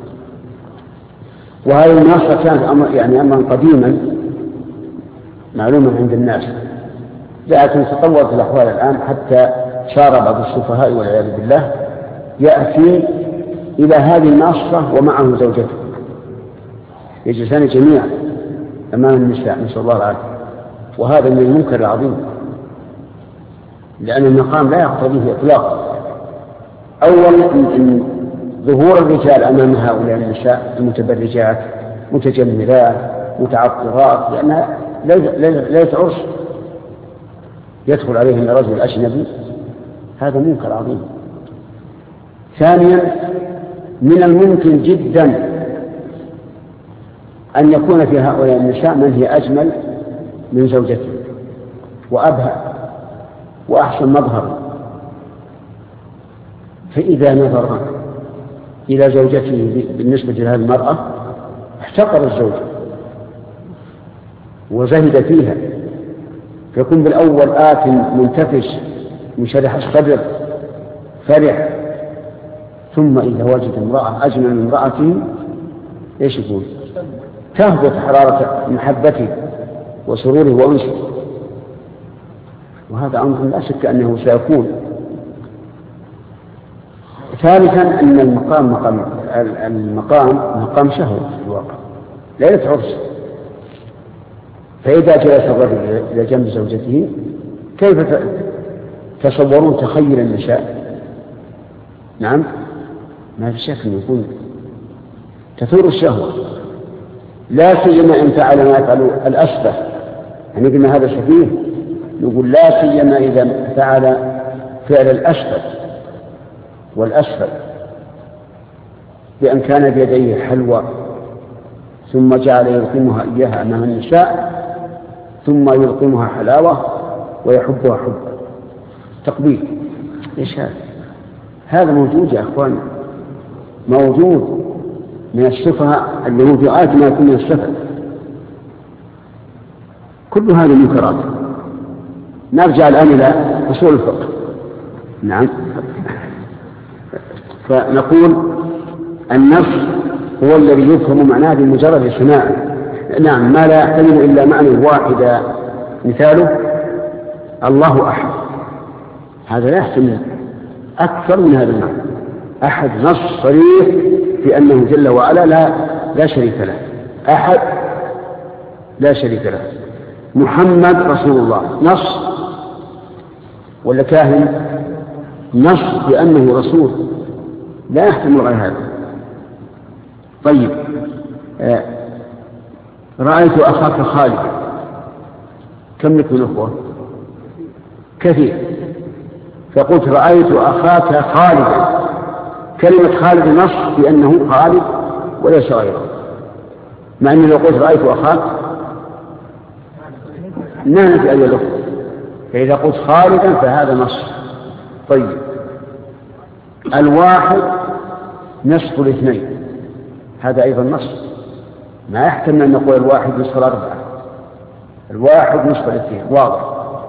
وهذه المنصة كانت أمرا قديما معلوما عند الناس، لكن تطورت الأحوال الآن حتى صار بعض السفهاء والعياذ بالله يأتي إلى هذه المنصة ومعه زوجته، يجلسان جميعا أمام النساء، نسأل الله العافية. وهذا من المنكر العظيم، لأن المقام لا يقتضيه إطلاقا. أولا إن ظهور الرجال أمام هؤلاء النساء المتبرجات متجملات متعطرات، لأنها ليس عرس يدخل عليهم رجل أجنبي، هذا منكر عظيم. ثانيا من الممكن جدا أن يكون في هؤلاء النساء من هي أجمل من زوجته وأبهى وأحسن مظهر، فإذا نظر إلى زوجته بالنسبة لهذه المرأة احتقر الزوجة وزهد فيها، فيكون بالأول آت منتفش منشرح الصدر فرح، ثم إذا وجد امرأة أجمل من امرأته إيش يقول؟ تهبط حرارة محبته وسروره وأنسه، وهذا أمر لا شك أنه سيكون. ثالثا أن المقام مقام شهوة في الواقع ليلة عرس، فإذا جلس الرجل إلى جنب زوجته كيف تصورون تخيل النساء؟ نعم، ما في شك أن يكون تثور الشهوة، لا سيما إن فعل ما يفعل الأسفه، يعني قلنا هذا سفيه، نقول لا سيما إذا فعل فعل الأسفل والأسفل، بأن كان بيديه حلوى ثم جعل يلقمها إياها أمام النساء ثم يلقمها حلاوة ويحبها حبا تقبيل. إيش هذا موجود يا أخوان، موجود من السفهاء الذين في آية ما يكون من السفه. كل هذه المنكرات. نرجع الآن إلى أصول الفقه. نعم. فنقول النص هو الذي يفهم معناه بمجرد سماعه. نعم، ما لا يحتمل إلا معنى واحدا. مثاله الله أحد، هذا لا يحتمل أكثر من هذا المعنى. أحد نص صريح في أنه جل وعلا لا شريك له. أحد لا شريك له. محمد رسول الله نص ولا كاهن؟ نص بأنه رسول، لا يحتمل غير هذا. طيب، رأيت أخاك خالد، كم لك من أخوة؟ كثير. فقلت رأيت أخاك خالدا، كلمة خالد نص بأنه خالد وليس غيره، مع أني لو قلت رأيت أخاك ما نفي أي له، فإذا قلت خالدا فهذا نص. طيب، الواحد نصف الاثنين، هذا أيضا نص، ما يحتمل أن نقول الواحد نصف الأربعة، الواحد نصف الاثنين، واضح.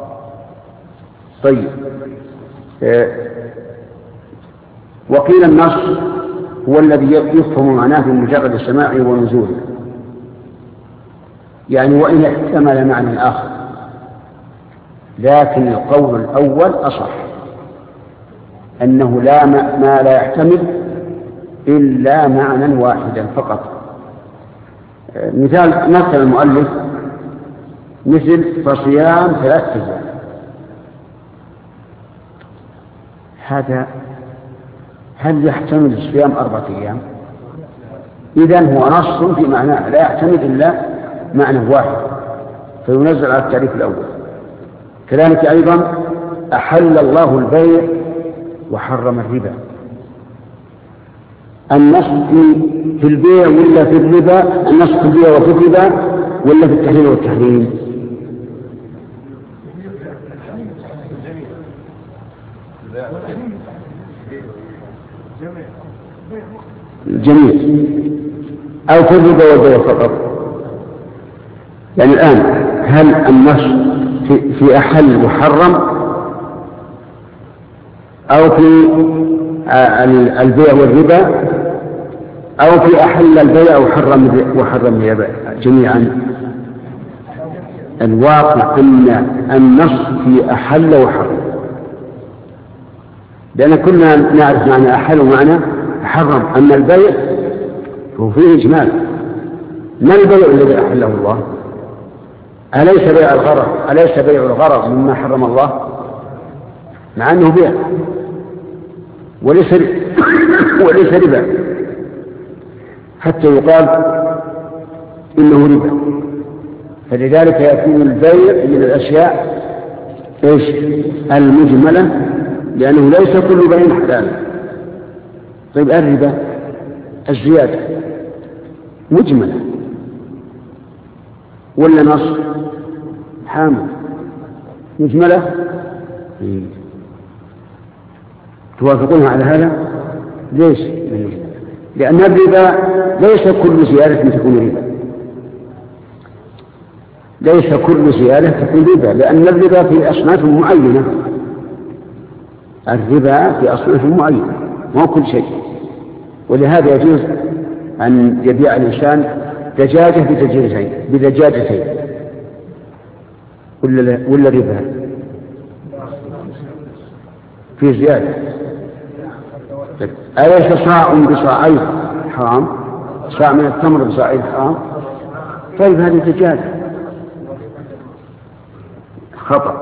طيب، وقيل النص هو الذي يفهم معناه بمجرد السماع ونزوله، يعني وإن احتمل معنى آخر، لكن القول الأول أصح، أنه ما لا يحتمل إلا معنى واحدا فقط. مثل المؤلف مثل فصيام 3 أيام، هذا هل يحتمل الصيام 4 أيام؟ إذن هو نص في معناه لا يحتمل إلا معنى واحد، فينزل على التعريف الأول. كذلك أيضا أحل الله البيع وحرم الربا، النص في البيع ولا في الربا؟ النص في البيع وفي الربا ولا في التحليل والتحريم؟ الجميع، أو في الربا والبيع فقط. يعني الآن هل النص في أحل وحرم، أو في البيع والربا، أو في أحل البيع وحرم الربا جميعا؟ الواقع أن النص في أحل وحرم، لأن كلنا نعرف معنى أحل ومعنى حرم. أما البيع هو فيه إجمال، ما البيع الذي أحله الله؟ أليس بيع الغرض، أليس بيع الغرض مما حرم الله؟ مع أنه بيع وليس ربا، حتى يقال إنه ربا. فلذلك يكون البيع من الأشياء المجملة، لأنه ليس كل بيع حلال. طيب، الربا الزيادة مجملة ولا نص حامل؟ مجملة. توافقون على هذا؟ ليش؟ لأن الربا ليس كل زيادة تكون ربا، ليس كل زيادة تكون ربا، لأن الربا في أصناف معينة، الربا في أصناف معينة ما كل شيء. ولهذا يجوز أن يبيع الإنسان دجاجة بدجاجتين ولا ربا في زيادة. أليس صاع بصاعين حرام؟ صاع من التمر بصاعين حرام؟ طيب، هذه دجاجة، خطأ.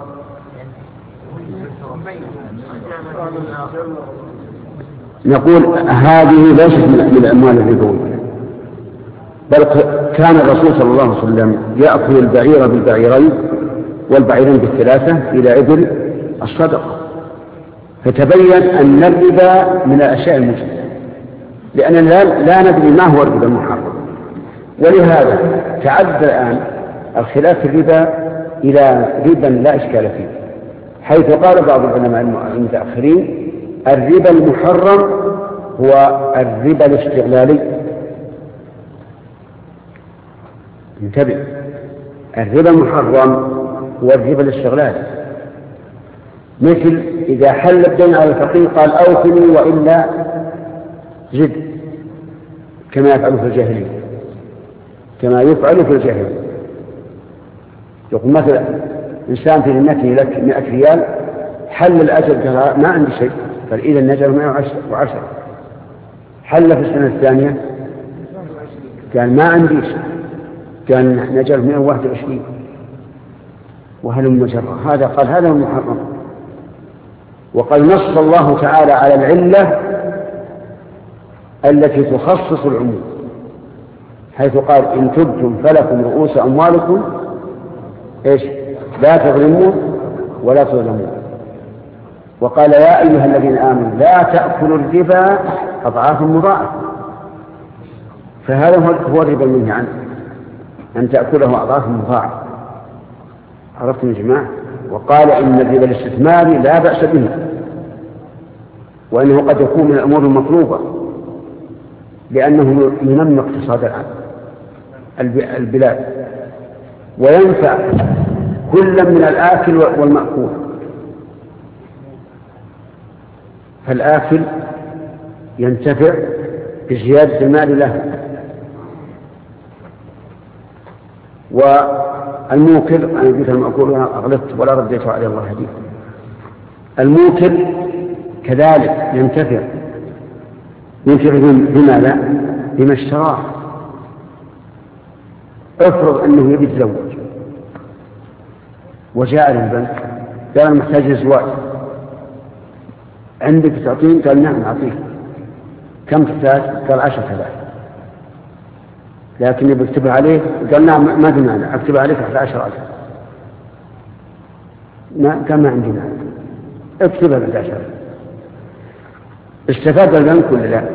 نقول هذه ليست من الأموال الربوية، بل كان الرسول صلى الله عليه وسلم يأكل البعير بالبعيرين والبعيرين بالثلاثة إلى عدل الصدقة، فتبين أن الربا من الأشياء المجملة، لأننا لا ندري ما هو الربا المحرم. ولهذا تعدى الآن الخلاف في الربا إلى ربا لا إشكال فيه، حيث قال بعض العلماء المتأخرين الربا المحرم هو الربا الاستغلالي. انتبه، الربا المحرم هو الربا الاستغلالي، مثل إذا حل الدين على الفقير قال أوفني وإلا زد، كما يفعل في الجاهلية، كما يفعل في الجاهلية. يقول مثلا إنسان في ذمته لك 100 ريال، حل الأجل قال ما عندي شيء، فإذا النجر 110. حل في السنة الثانية قال ما عندي شيء، كان نجر 121، وهل مجرى هذا؟ قال هذا محرم. وقد نص الله تعالى على العلة التي تخصص العموم، حيث قال إن تبتم فلكم رؤوس أموالكم إيش لا تظلمون ولا تظلمون. وقال يا أيها الذين آمنوا لا تأكلوا الربا أضعافا مضاعفة، فهذا هو الربا المنهي عنه، أن تأكله أضعافا مضاعفة. عرفتم يا جماعة؟ وقال إن الربا الاستثماري لا بأس به، وأنه قد يكون من الأمور المطلوبة لأنه ينمي اقتصاد البلاد وينفع كل من الآكل والمأكول. فالآكل ينتفع بزيادة المال له، والموكل أنا قلت المأكول أغلطت ولا رديت عليه الله هديه. الموكل كذلك ينتفع بماذا؟ بما اشتراه. افرض أنه يبي يتزوج وجاء للبنك قال محتاج لزواج، عندك تعطين؟ قال نعم أعطيك. كم تحتاج؟ قال 10,000. لكن يبي يكتبها عليه؟ قال نعم ما دمنا أكتبها عليك 11,000. قال ما عندي مانع اكتبها 11,000. استفاد البنك ولا لا؟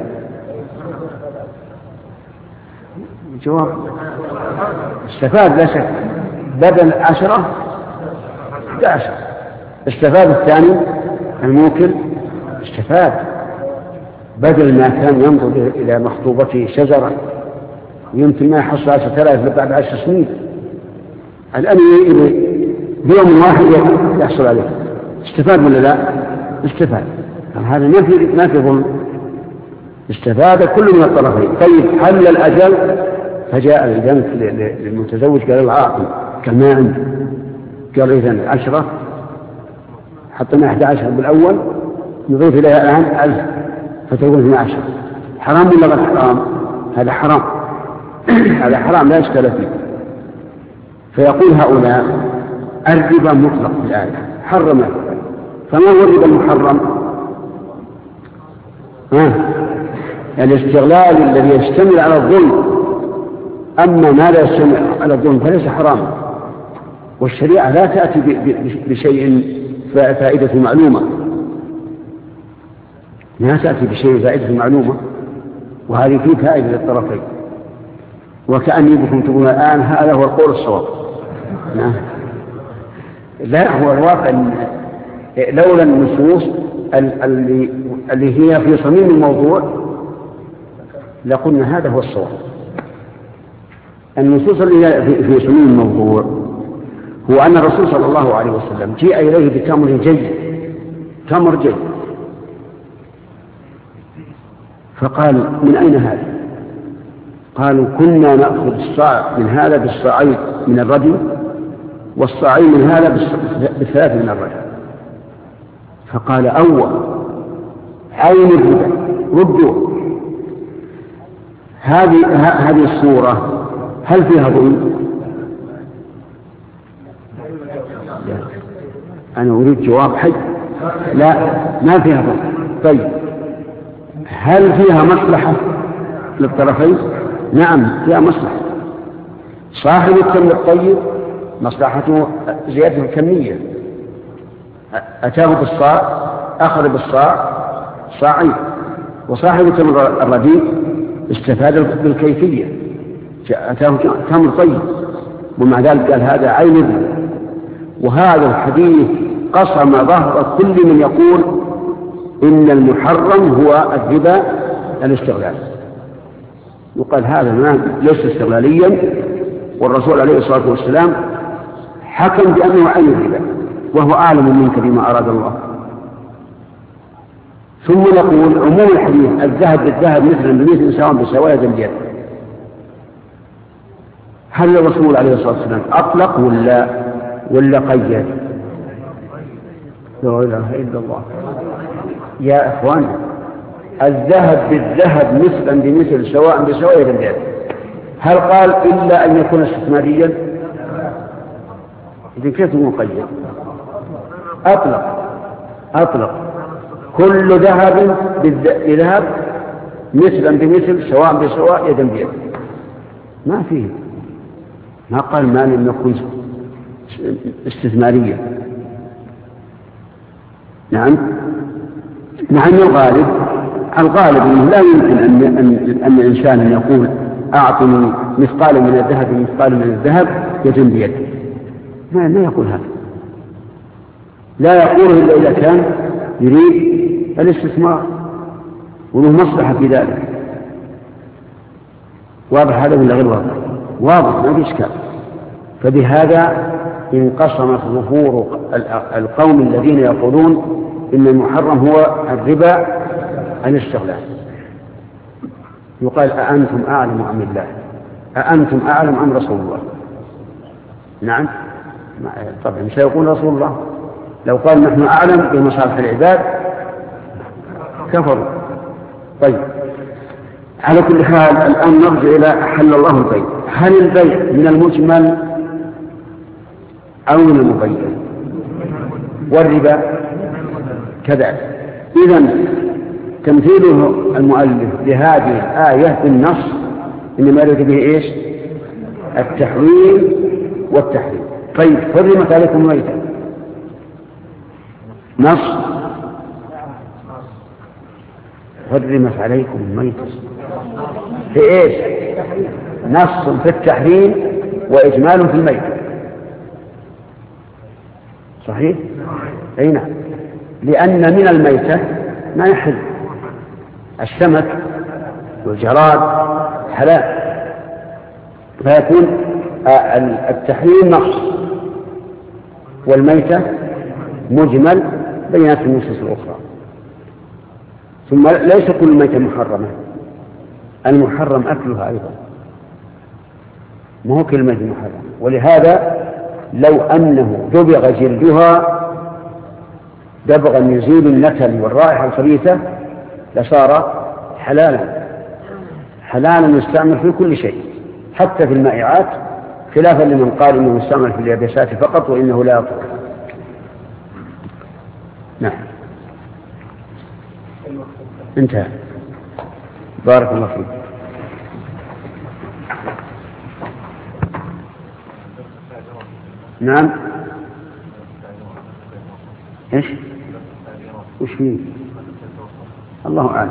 جواب استفاد لا شك، بدل 10 11. استفاد الثاني الموكل، استفاد بدل ما كان ينظر إلى مخطوبته شجرة يمكن ما يحصل 10,000 بعد 10 سنين، الآن بيوم واحد يحصل عليه. استفاد ولا لا؟ استفاد. هذا ما في ظلم، استفاد كل من الطرفين. طيب حل الأجل فجاء البنك للمتزوج قال العاقل قال ما عندي، قال إذن 10 حطنا 11 بالأول نضيف إليها الآن 1000 فتكون 12. حرام ولا غير حرام؟ هذا حرام. هذا حرام لا إشكال فيه. فيقول هؤلاء الربا مطلق في الآية حرم. فما هو الربا المحرم؟ الاستغلال الذي يشتمل على الظلم. أما ما لا يشتمل على الظلم فليس حرام، والشريعة لا تأتي بشيء فائدة معلومة، لا تأتي بشيء فائدة معلومة، وهذه فيه فائدة للطرفين. وكأني بكم تقولون الآن هذا هو القول الصواب. لا، هو الواقع لولا النصوص اللي هي في صميم الموضوع لقلنا هذا هو الصواب. النصوص اللي هي في صميم الموضوع هو أن الرسول صلى الله عليه وسلم جاء إليه بتمر جيد، تمر جيد، فقال من أين هذا؟ قالوا كنا نأخذ الصاع من هذا بالصاعين من الردي، والصاعين من هذا بالثلاث من الردي. فقال أول عين الربا ردوا. هذه الصورة هل فيها ظلم؟ أنا أريد جواب حي. لا، ما فيها ظلم. طيب هل فيها مصلحة للطرفين؟ نعم فيها مصلحة. صاحب التمر الطيب مصلحته زيادة الكمية، أتاه بالصاع أخذ بالصاع صاعين. وصاحب التمر الرديء استفاد بالكيفية، أتاه تمر طيب، ومع ذلك قال هذا عين الربا. وهذا الحديث قصم ظهر كل من يقول إن المحرم هو الربا الاستغلال. يقال هذا ليس استغلاليا، والرسول عليه الصلاة والسلام حكم بأنه عين الربا. وهو أعلم منك بما أراد الله. ثم نقول عموم الحديث الذهب بالذهب مثلا بمثل سواء بسواء يدا بيد، هل الرسول عليه الصلاة والسلام أطلق ولا قيد؟ لا إله إلا الله يا إخوان، الذهب بالذهب مثلا بمثل سواء بسواء يدا بيد، هل قال إلا أن يكون استثماريا؟ إذن كيف مقيد؟ أطلق كل ذهب بذهب مثلا بمثل سواء بسواء يدا بيد، ما فيه، ما قال ما لم يكن استثماريا. نعم مع أن الغالب أنه لا يمكن أن الإنسان يقول أعطني مثقال من الذهب مثقال من الذهب يدا بيد، لا يقول هذا، لا يقوله إلا إذا كان يريد الاستثمار وله مصلحة في ذلك. واضح هذا ولا غير واضح؟ واضح ما في إشكال. فبهذا انقسمت ظهور القوم الذين يقولون إن المحرم هو الربا الاستغلال. يقال أأنتم أعلم أم الله؟ أأنتم أعلم أم رسول الله؟ نعم طبعا مش يقول رسول الله، لو قال نحن أعلم بمصالح العباد كفروا. طيب على كل حال الآن نرجع إلى أحل الله البيع. هل البيع من المجمل أو من المبين؟ والربا كذلك. إذن تمثيله المؤلف لهذه الآية بالنص إنما يريد به إيش؟ التحويل والتحريم. طيب حرمت عليكم الميتة، نص حرمت عليكم الميتة في إيش؟ نص في التحريم وإجمال في الميتة، صحيح؟ أي نعم، لأن من الميتة ما يحل، السمك والجراد حلال، فيكون التحريم نص والميتة مجمل بينات النصوص الأخرى. ثم ليس كل ميتة محرمة، المحرم أكلها أيضا، ما هو كل ميتة محرمة. ولهذا لو أنه دبغ جلدها دبغا يزيل النتن والرائحة الخبيثة لصار حلالا يستعمل في كل شيء حتى في المائعات، خلافا لمن قال إنه يستعمل في اليابسات فقط وإنه لا يطهر. نعم انتهى. بارك الله فيك. نعم ايش وش فيه؟ الله أعلم.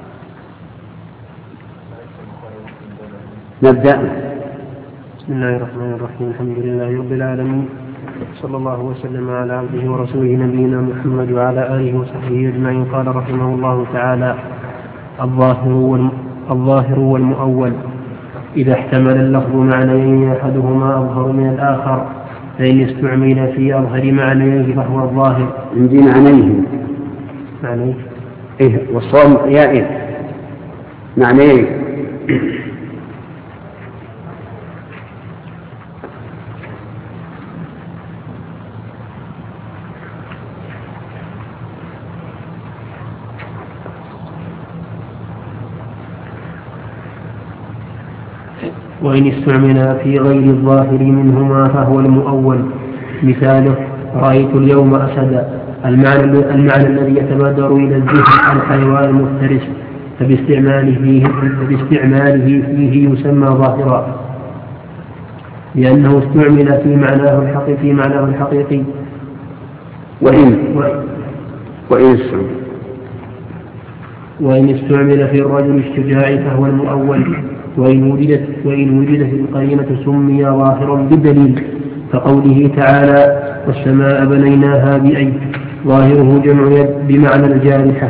نبدأ. بسم الله الرحمن الرحيم. الحمد لله رب العالمين، صلى الله وسلم على عبده ورسوله نبينا محمد وعلى آله وصحبه أجمعين. قال رحمه الله تعالى: الظاهر والمؤول إذا احتمل اللفظ معنيين أحدهما أظهر من الآخر، فإن استعمل في أظهر معنيه فهو الظاهر. عندي معنيه إيه والصوم يا إيه معنيه. وإن استعمل في غير الظاهر منهما فهو المؤول. مثاله: رأيت اليوم أسدا، المعنى الذي يتبادر إلى الذهن الحيوان المفترس، فباستعماله فيه يسمى ظاهرا، لأنه استعمل في معناه الحقيقي. وإن استعمل في الرجل الشجاع فهو المؤول. وإن وجدت القرينة سمي ظاهرا بالدليل، كقوله تعالى: والسماء بنيناها بأيد، ظاهره جمع يد بمعنى الجارحة،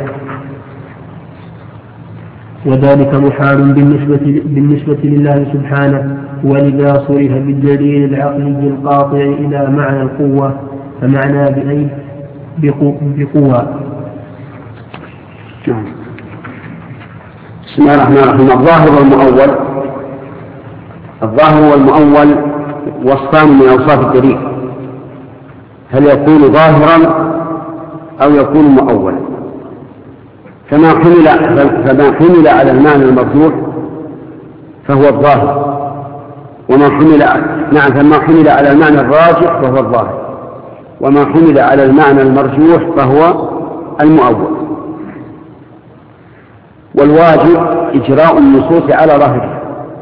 وذلك محال بالنسبة لله سبحانه، ولذا صرف بالدليل العقلي القاطع إلى معنى القوة، فمعنى بأي بقوى. بسم الله الرحمن الرحيم. الظاهر والمؤول وصفان من أوصاف الدليل، هل يكون ظاهرا أو يكون مؤولا؟ فما حمل على المعنى المرجوح فهو الظاهر، فما حمل على المعنى الراجح فهو الظاهر، وما حمل على المعنى المرجوح فهو المؤول. والواجب إجراء النصوص على ظاهرها،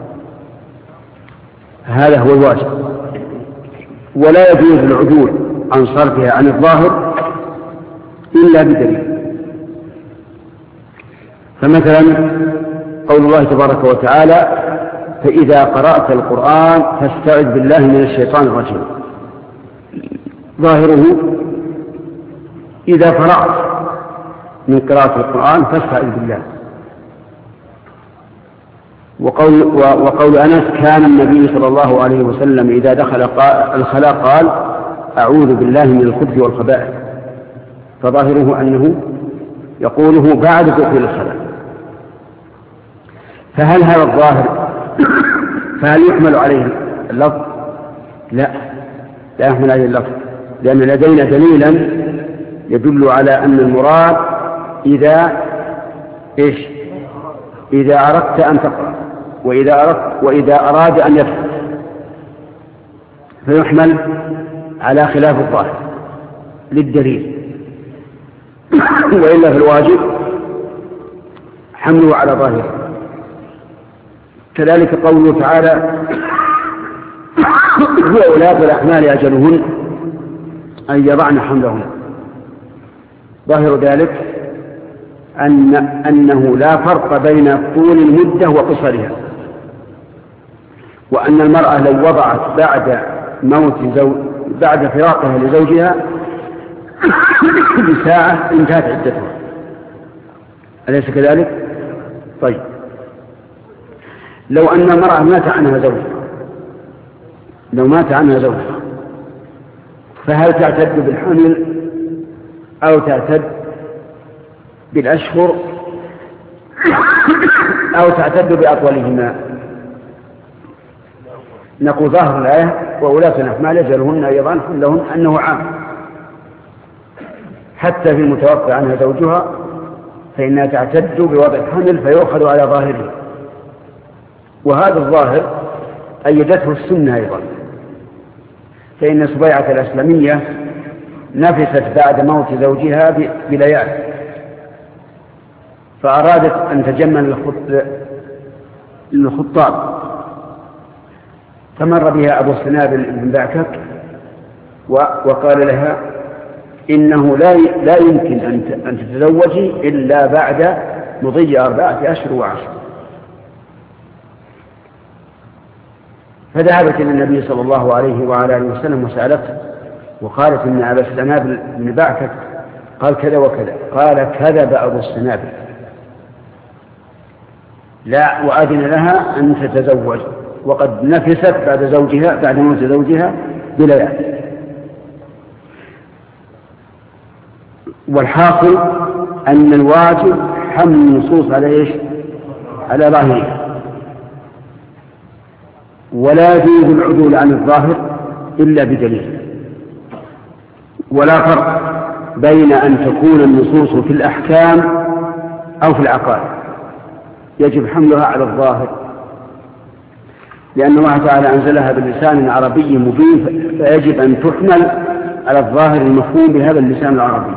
هذا هو الواجب، ولا يجوز العدول عن صرفها عن الظاهر إلا بدليل. فمثلا قول الله تبارك وتعالى: فإذا قرأت القرآن فاستعذ بالله من الشيطان الرجيم. ظاهره إذا فرغت من قراءة القرآن فاستعذ بالله. وقول أنس: كان النبي صلى الله عليه وسلم إذا دخل الخلاء قال: أعوذ بالله من الخبث والخبائث. فظاهره أنه يقوله بعد دخول الخلاء. فهل هذا الظاهر فهل يحمل عليه اللفظ؟ لا يحمل عليه اللفظ، لأن لدينا دليلا يدل على أن المراد إذا أردت أن تقرأ وإذا أراد أن يفعل، فيحمل على خلاف الظاهر للدليل. وإلا في الواجب حمله على ظاهره. كذلك قوله تعالى: وأولاة الأحمال أجلهن أن يضعن حملهن. ظاهر ذلك أنه لا فرق بين طول المدة وقصرها، وأن المرأة لو وضعت بعد فراقها لزوجها بساعة انتهت عدتها، أليس كذلك؟ طيب، لو أن المرأة مات عنها زوجها فهل تعتد بالحمل أو تعتد بالأشهر أو تعتد بأطولهما؟ نقول ظاهر الآية: وأولاة الأحمال أجلهن أن يضعن حملهن أنه عام، حتى في المتوفى عنها زوجها فإنها تعتد بوضع الحمل فيؤخذ على ظاهره. وهذا الظاهر أيدته السنة أيضا، فإن سبيعة الأسلمية نفست بعد موت زوجها بليالي، فأرادت أن تجمل للخطاب، فمر بها أبو السنابل بن بعكك وقال لها: إنه لا يمكن أن تتزوجي إلا بعد مضي 4 أشهر و10. فذهبت إلى النبي صلى الله عليه وعلى آله وسلم وسألته، وقالت إن أبا السنابل بن بعكك قال كذا وكذا. قال: كذب أبو السنابل، لا، وأذن لها أن تتزوج، وقد نفست بعد موت زوجها بليالي. والحاصل أن الواجب حمل النصوص على ظاهرها، ولا يجوز العدول عن الظاهر إلا بدليل. ولا فرق بين أن تكون النصوص في الأحكام أو في العقائد، يجب حملها على الظاهر، لأن الله تعالى أنزلها بلسان عربي مبين، فيجب أن تحمل على الظاهر المفهوم بهذا اللسان العربي.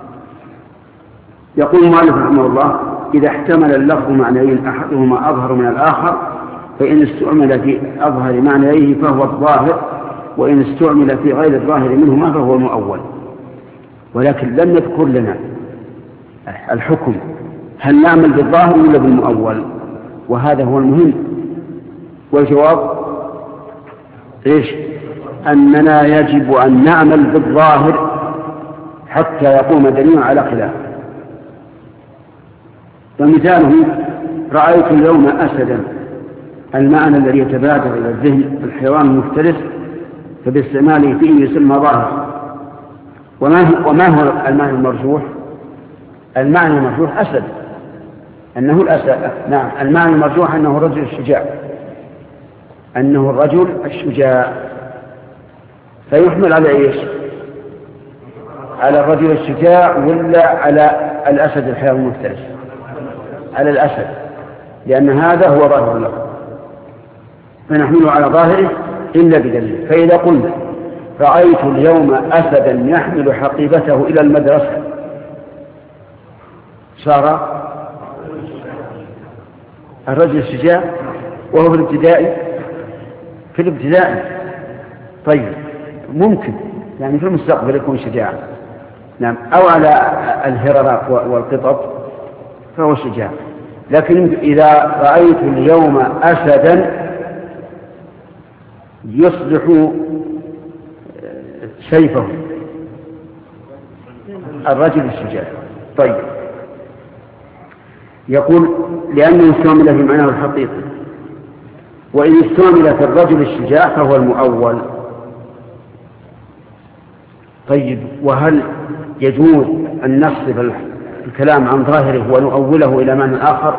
يقول المؤلف رحمه الله: إذا احتمل اللفظ معنيين أحدهما أظهر من الآخر فإن استعمل في أظهر معنيه فهو الظاهر، وإن استعمل في غير الظاهر منهما فهو المؤول. ولكن لم يذكر لنا الحكم، هل نعمل بالظاهر ولا بالمؤول؟ وهذا هو المهم. والجواب أننا يجب أن نعمل بالظاهر حتى يقوم دليل على خلافه. ومثاله: رأيت اليوم أسدا، المعنى الذي يتبادر إلى الذهن الحيوان المفترس، فباستعماله فيه يسمى ظاهر، وما هو المعنى المرجوح؟ المعنى المرجوح أسد، أنه الأسد. نعم، المعنى المرجوح أنه الرجل الشجاع، أنه الرجل الشجاع. فيحمل على إيش؟ على الرجل الشجاع ولا على الأسد الحيوان المفترس؟ على الأسد، لأن هذا هو ظاهر له، فنحمله على ظاهره إلا بدليل. فإذا قلنا رأيت اليوم أسدا يحمل حقيبته إلى المدرسة صار الرجل الشجاع، وهو في الابتدائي. طيب، ممكن يعني في المستقبل يكون شجاع، نعم، أو على الهررات والقطط فهو شجاع. لكن إذا رأيت اليوم أسدا يصلح سيفه الرجل الشجاع. طيب، يقول لأنه استعمل في معناه الحقيقي، وإن استعمل في الرجل الشجاع فهو المؤول. طيب، وهل يجوز أن نصرف الكلام عن ظاهره ونؤوله إلى معنى آخر؟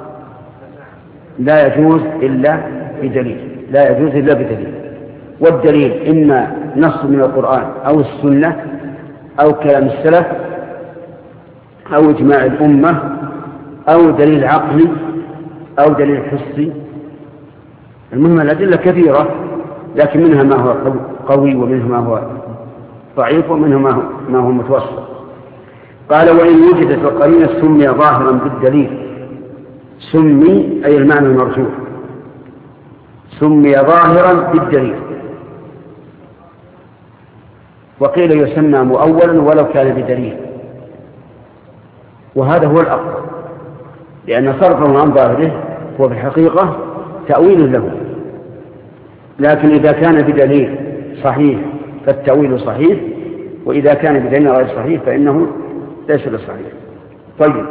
لا يجوز إلا بدليل، لا يجوز إلا بدليل. والدليل إما نص من القرآن أو السنة أو كلام السلف أو إجماع الأمة أو دليل عقلي أو دليل حسي. المهم الأدلة كثيرة، لكن منها ما هو قوي ومنها ما هو ضعيف ومنها ما هو متوسط. قال وإن وجدت القرينة سمي ظاهرا بالدليل. سمي أي المعنى المرجوح، سمي ظاهرا بالدليل. وقيل يسمى مؤولا ولو كان بدليل، وهذا هو الأقرب، لأن صرفه عن ظاهره هو في الحقيقة تأويل له. لكن إذا كان بدليل صحيح فالتأويل صحيح، وإذا كان بدليل غير صحيح فإنه ليس بصحيح. طيب،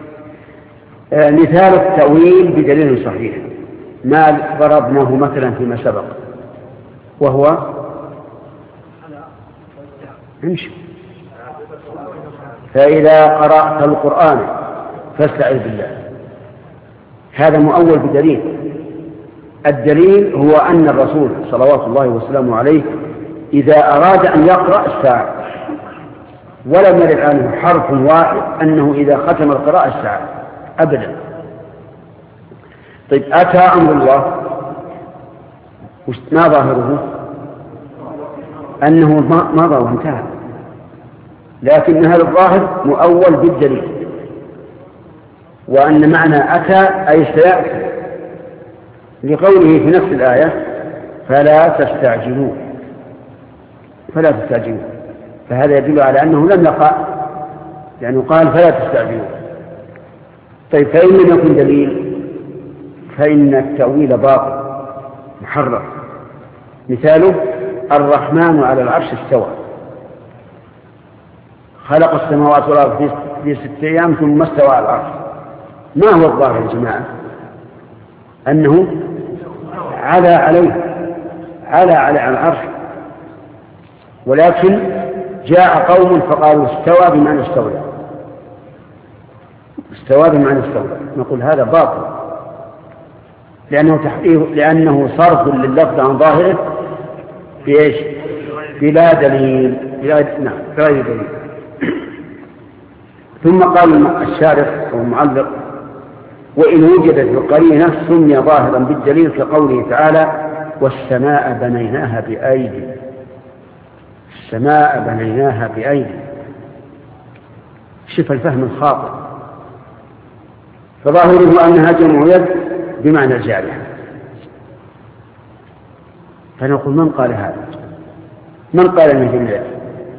مثال التأويل بدليل صحيح ما ضربناه مثلا فيما سبق، وهو امشي فإذا قرأت القرآن فاستعذ بالله. هذا مؤول بدليل. الدليل هو أن الرسول صلوات الله وسلامه عليه إذا أراد أن يقرأ الساعة، ولم يرد عنه حرف واحد أنه إذا ختم القراءة الساعة أبدا. طيب، أتى أمر الله ما ظاهره؟ أنه مضى وانتهى، لكن هذا الظاهر مؤول بالدليل، وأن معنى أتى أي سيأتي، لقوله في نفس الآية فلا تستعجلوا. فهذا يدل على أنه لم يقع، لأنه قال فلا تستعجلوا. طيب، فإن لم يكن دليل فإن التأويل باطل محرف. مثاله الرحمن على العرش استوى، خلق السماوات والأرض في 6 أيام ثم استوى على العرش. ما هو الظاهر يا جماعة؟ أنه على العرش، ولكن جاء قوم فقالوا استوى بمعنى استولى. نقول هذا باطل، لأنه صرف لللفظ عن ظاهره بإيش؟ بلا دليل. نعم، بغير دليل. ثم قال الشارح والمعلق وإن وجدت القرينة سمي ظاهرا بالدليل كقوله تعالى والسماء بنيناها بأيدي. السماء بنيناها بأيدي، شوف الفهم الخاطئ. فظاهره أنها جمع يد بمعنى الجارحة. فنقول من قال هذا؟ من قال أنها جمع يد؟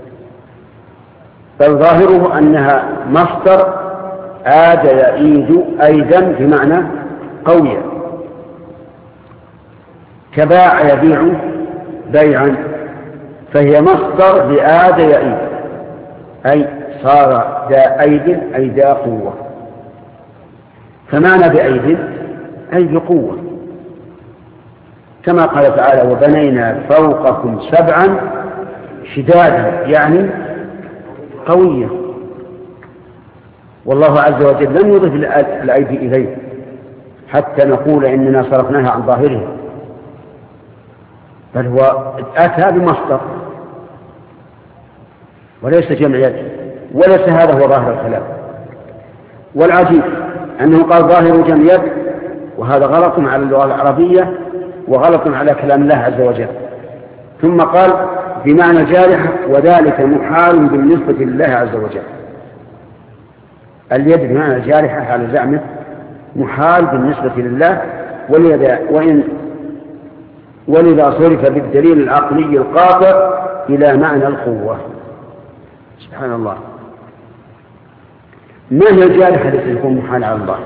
بل ظاهره أنها مصدر عاد يعيد أيضا بمعنى قوية، كباع يبيع بيعا، فهي مصدر بآد يعيد، أي صار ذا أيد أي ذا قوة. فمعنى بأيد أي بقوة، كما قال تعالى وبنينا فوقكم 7 شدادا، يعني قوية، والله عز وجل لم يضف الأيدي إليه حتى نقول إننا صرفناها عن ظاهره، بل هو أتى بمصدر وليس جمع يد، وليس هذا هو ظاهر الكلام. والعجيب أنه قال ظاهر جمع يد، وهذا غلط على اللغة العربية وغلط على كلام الله عز وجل. ثم قال بمعنى جارحة، وذلك محال بالنسبة لله عز وجل. اليد بمعنى جارحة على زعمه محال بالنسبة لله، ولذا صرف بالدليل العقلي القاطع إلى معنى القوة. سبحان الله. ما هي الجارحة التي تكون محال على الله؟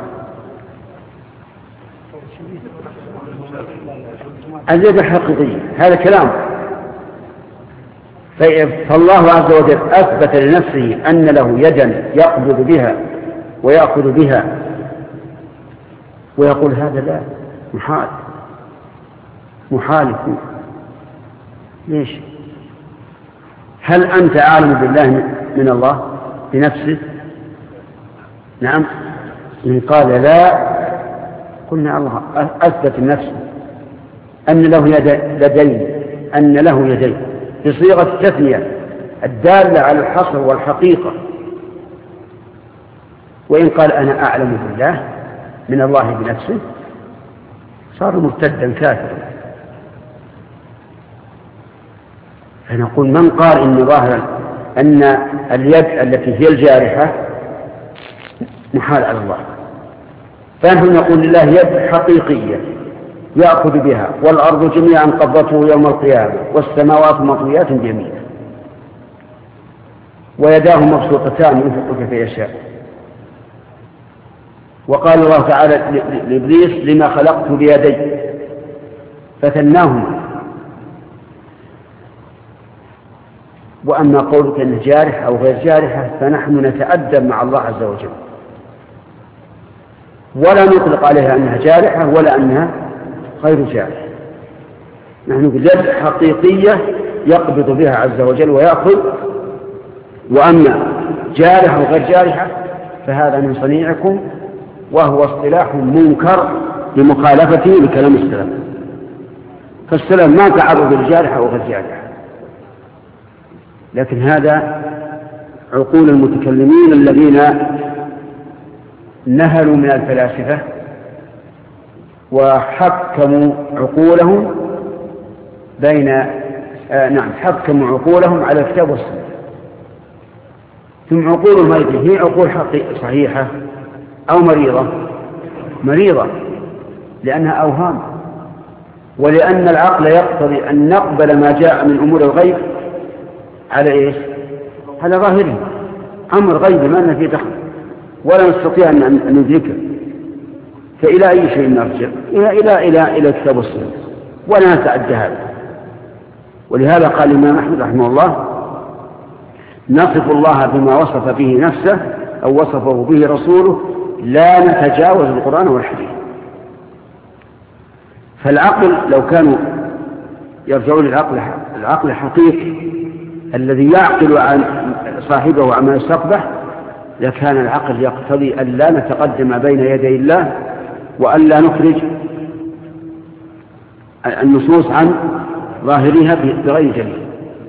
اليد الحقيقية، هذا كلام. فالله عز وجل أثبت لنفسه أن له يدا يقبض بها ويأخذ بها، ويقول هذا لا، محال. ليش؟ هل أنت عالم بالله من الله بنفسه؟ نعم. إن قال لا، قلنا الله أثبت نفسه أن له يدين بصيغة التثنية الدالة على الحصر والحقيقة. وإن قال أنا أعلم بالله من الله بنفسه صار مرتدا كافرا. فنقول من قال إن ظاهرا أن اليد التي هي الجارحة محال على الله، فنحن نقول لله يد حقيقية يأخذ بها، والأرض جميعا قبضته يوم القيامة، والسماوات مطويات بيمينه، ويداه مبسوطتان ينفق كيف يشاء. وقال الله تعالى لإبليس لما خلقت بيدي، فثناهما. وأما قولك أنه جارح أو غير جارحة فنحن نتأدب مع الله عز وجل، ولا نطلق عليها أنها جارحة ولا أنها غير جارحة. نحن بيد حقيقية يقبض بها عز وجل ويأخذ. وأما جارحة وغير جارحة فهذا من صنيعكم، وهو اصطلاح منكر لمخالفته لكلام السلف. فالسلف ما تعرض بالجارحة وغير جارحة، لكن هذا عقول المتكلمين الذين نهلوا من الفلاسفة وحكموا عقولهم حكموا عقولهم على الكتاب والسنة. ثم عقولهم هذه هي عقول صحيحة أو مريضة لأنها أوهام، ولأن العقل يقتضي أن نقبل ما جاء من أمور الغيب على إيش؟ على ظاهره، أمر غيب ما لنا فيه دخل ولا نستطيع أن ندركه. فإلى أي شيء نرجع؟ إلى الكتاب والسنة، ولا نتعدى هذا. ولهذا قال الإمام أحمد رحمه الله نصف الله بما وصف به نفسه أو وصفه به رسوله، لا نتجاوز القرآن والحديث. فالعقل لو كانوا يرجعون للعقل الحقيقي الذي يعقل عن صاحبه عما يستقبح، لكان العقل يقتضي أن لا نتقدم بين يدي الله، وأن لا نخرج النصوص عن ظاهرها بغير دليل.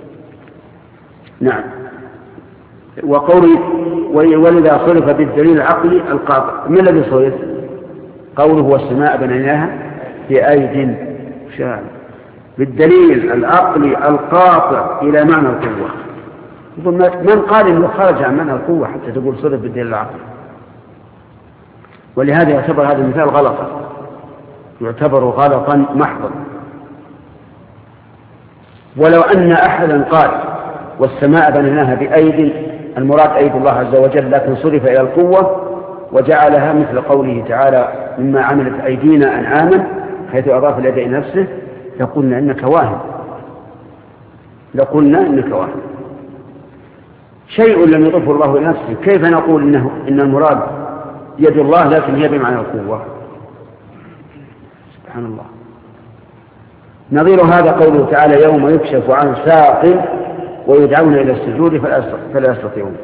نعم. وقوله ولذا صرف بالدليل العقلي القاطع. ما الذي صرف؟ قوله والسماء بنيناها بأيد شاء، بالدليل العقلي القاطع إلى معنى القوة. من قال إنه خرج عن معنى القوة حتى تقول صرف بالدليل العقلي؟ ولهذا يعتبر هذا المثال غلطا، يعتبر غلطا محضا. ولو أن أحدا قال والسماء بنيناها بأيد، المراد أيد الله عز وجل، لكن صرف إلى القوة وجعلها مثل قوله تعالى مما عملت أيدينا أنعاما، حيث أضاف اليد إلى نفسه، لقلنا إنك واهم. شيء لم يضفه الله إلى نفسه، كيف نقول إن المراد يد الله لكن هي بمعنى القوة؟ سبحان الله. نظير هذا قوله تعالى يوم يكشف عن ساق ويدعون إلى السجود فلا يستطيعون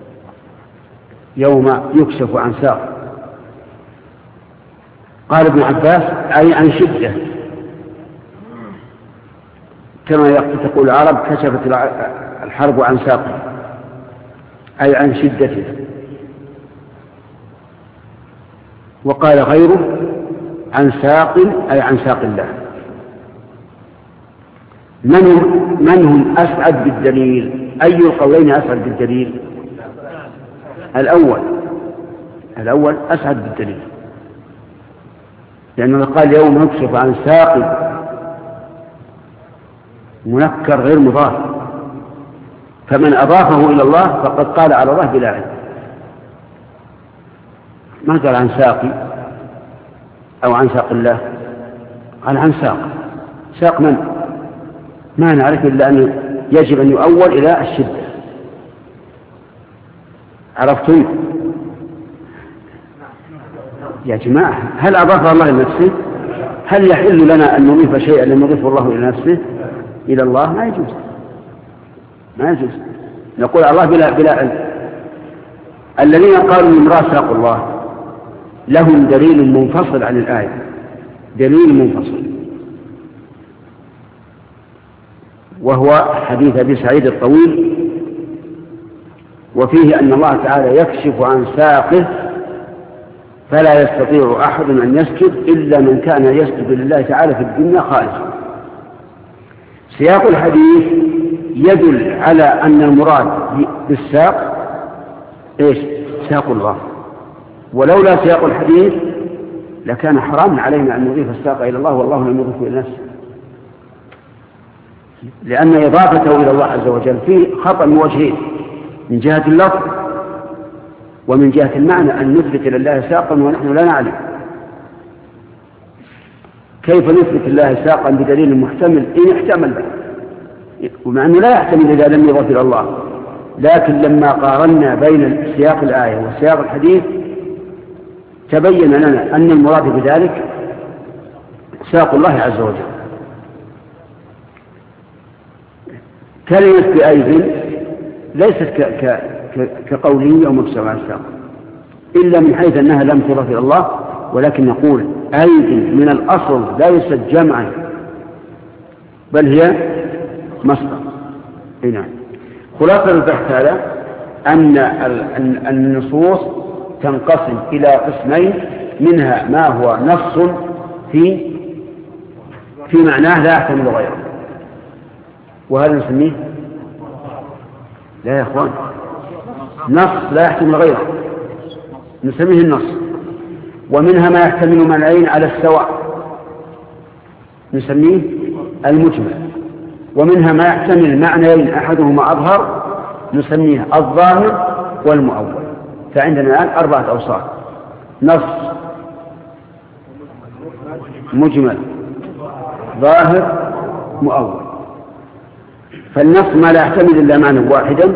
يوم يكشف عن ساق. قال ابن عباس أي عن شدة، كما تقول العرب كشفت الحرب عن ساق، أي عن شدته. وقال غيره عن ساق أي عن ساق الله. من هم أسعد بالدليل؟ أي القولين أسعد بالدليل؟ الأول أسعد بالدليل، لأنه قال يوم يكشف عن ساق منكر غير مضاف، فمن أضافه إلى الله فقد قال على الله بلا علم. ما قال عن ساقي أو عن ساق الله، قال عن ساق. ساق من؟ ما نعرف إلا أن يجب أن يؤول إلى الشدة. عرفتم يا جماعة؟ هل أضاف الله لنفسه؟ هل يحل لنا أن نضيف شيئا لم يضيفه الله إلى نفسه إلى الله؟ ما يجوز. نقول الله بلا علم. الذين قالوا المراد ساق الله لهم دليل منفصل عن الآية، دليل منفصل، وهو حديث أبي سعيد الطويل، وفيه أن الله تعالى يكشف عن ساقه فلا يستطيع أحد أن يسجد إلا من كان يسجد لله تعالى في الدنيا خالصا. سياق الحديث يدل على أن المراد بالساق إيش؟ ساق الله. ولولا سياق الحديث لكان حراما علينا أن نضيف الساق إلى الله والله لم يضيفه إلى نفسه، لأن إضافته إلى الله عز وجل فيه خطأ من وجهين: من جهة اللفظ ومن جهة المعنى، أن نثبت لله ساقا ونحن لا نعلم. كيف نثبت الله ساقا بدليل محتمل إن احتمل به، ومع أنه لا يحتمل إذا لم يضاف إلى الله؟ لكن لما قارنا بين سياق الآية وسياق الحديث تبين لنا أن المراد بذلك ساق الله عز وجل. كلمة بأيد ليست كقولية ومكسر عن الساق، إلا من حيث أنها لم تضاف إلى الله، ولكن نقول أيد من الأصل ليست جمعا بل هي مصدر. نعم. خلاصة البحث هذا أن النصوص تنقسم إلى قسمين: منها ما هو نص في معناه لا يحتمل غيره، وهذا نسميه لا يا أخوان نص لا يحتمل غيره، نسميه النص. ومنها ما يحتمل معنيين على السواء، نسميه المجمل. ومنها ما يحتمل معنيين أحدهما أظهر، نسميه الظاهر والمؤول. فعندنا الآن 4 أوصاف: نص، مجمل، ظاهر، مؤول. فالنص ما لا يحتمل إلا معنى واحدا،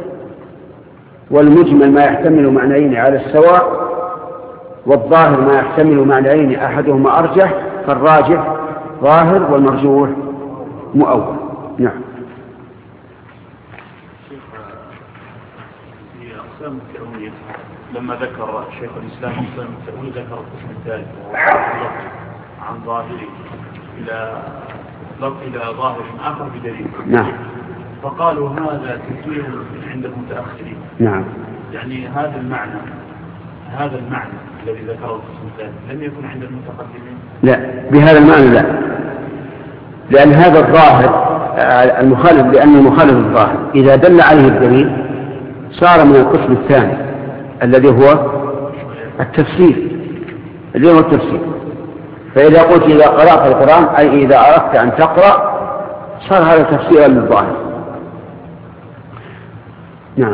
والمجمل ما يحتمل معنيين على السواء، والظاهر ما يحتمل معنيين أحدهما أرجح، فالراجح ظاهر والمرجوح مؤول. نعم. في أقسام التأويل لما ذكر شيخ الإسلام أقسام التأويل ذكر القسم الثالث عن ظاهره إلى ظاهر آخر بدليل. نعم. فقالوا هذا تفسير عند المتأخرين. نعم. يعني هذا المعنى الذي ذكره القسم الثالث لم يكن عند المتقدمين. لا، بهذا المعنى لا، لأن هذا الظاهر المخالف، لأن المخالف الظاهر إذا دل عليه الدليل صار من القسم الثاني الذي هو التفسير، فإذا قلت إذا قرأت القرآن أي إذا أردت أن تقرأ صار هذا تفسيرا للظاهر. نعم.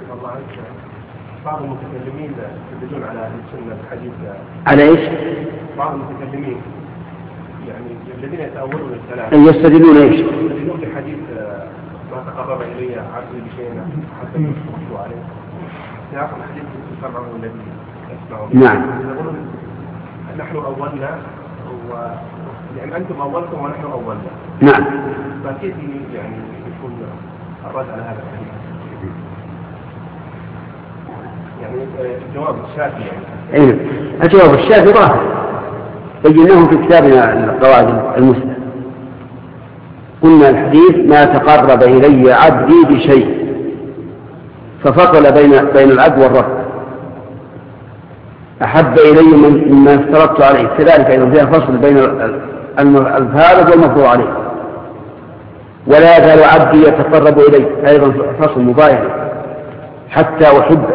بعض المتكلمين يدلون على أهل السنة الحديث على إيش؟ بعض المتكلمين يعني الذين يتأولون الكلام يستدلون إيش؟ يستدلون بحديث ما تقرب إلي عبدي بشيء حتى يشركوا عليه. سياق الحديث سمعه الذي يسمعه. نعم. يقولون نحن أولنا يعني أنتم أولتم ونحن أولنا. نعم. فكيف يعني يكون الرد على هذا الحديث؟ يعني الجواب الشافعي يعني. الجواب الشافعي ظاهر بيناه في كتابنا القواعد المسلمة. قلنا الحديث ما تقرب إلي عبدي بشيء، ففصل بين العبد والرب. أحب إلي مما افترضت عليه، كذلك أيضا فيها فصل بين الفارض والمفروض عليه. ولا يزال عبدي يتقرب إلي، أيضا فصل مباين حتى أحبه،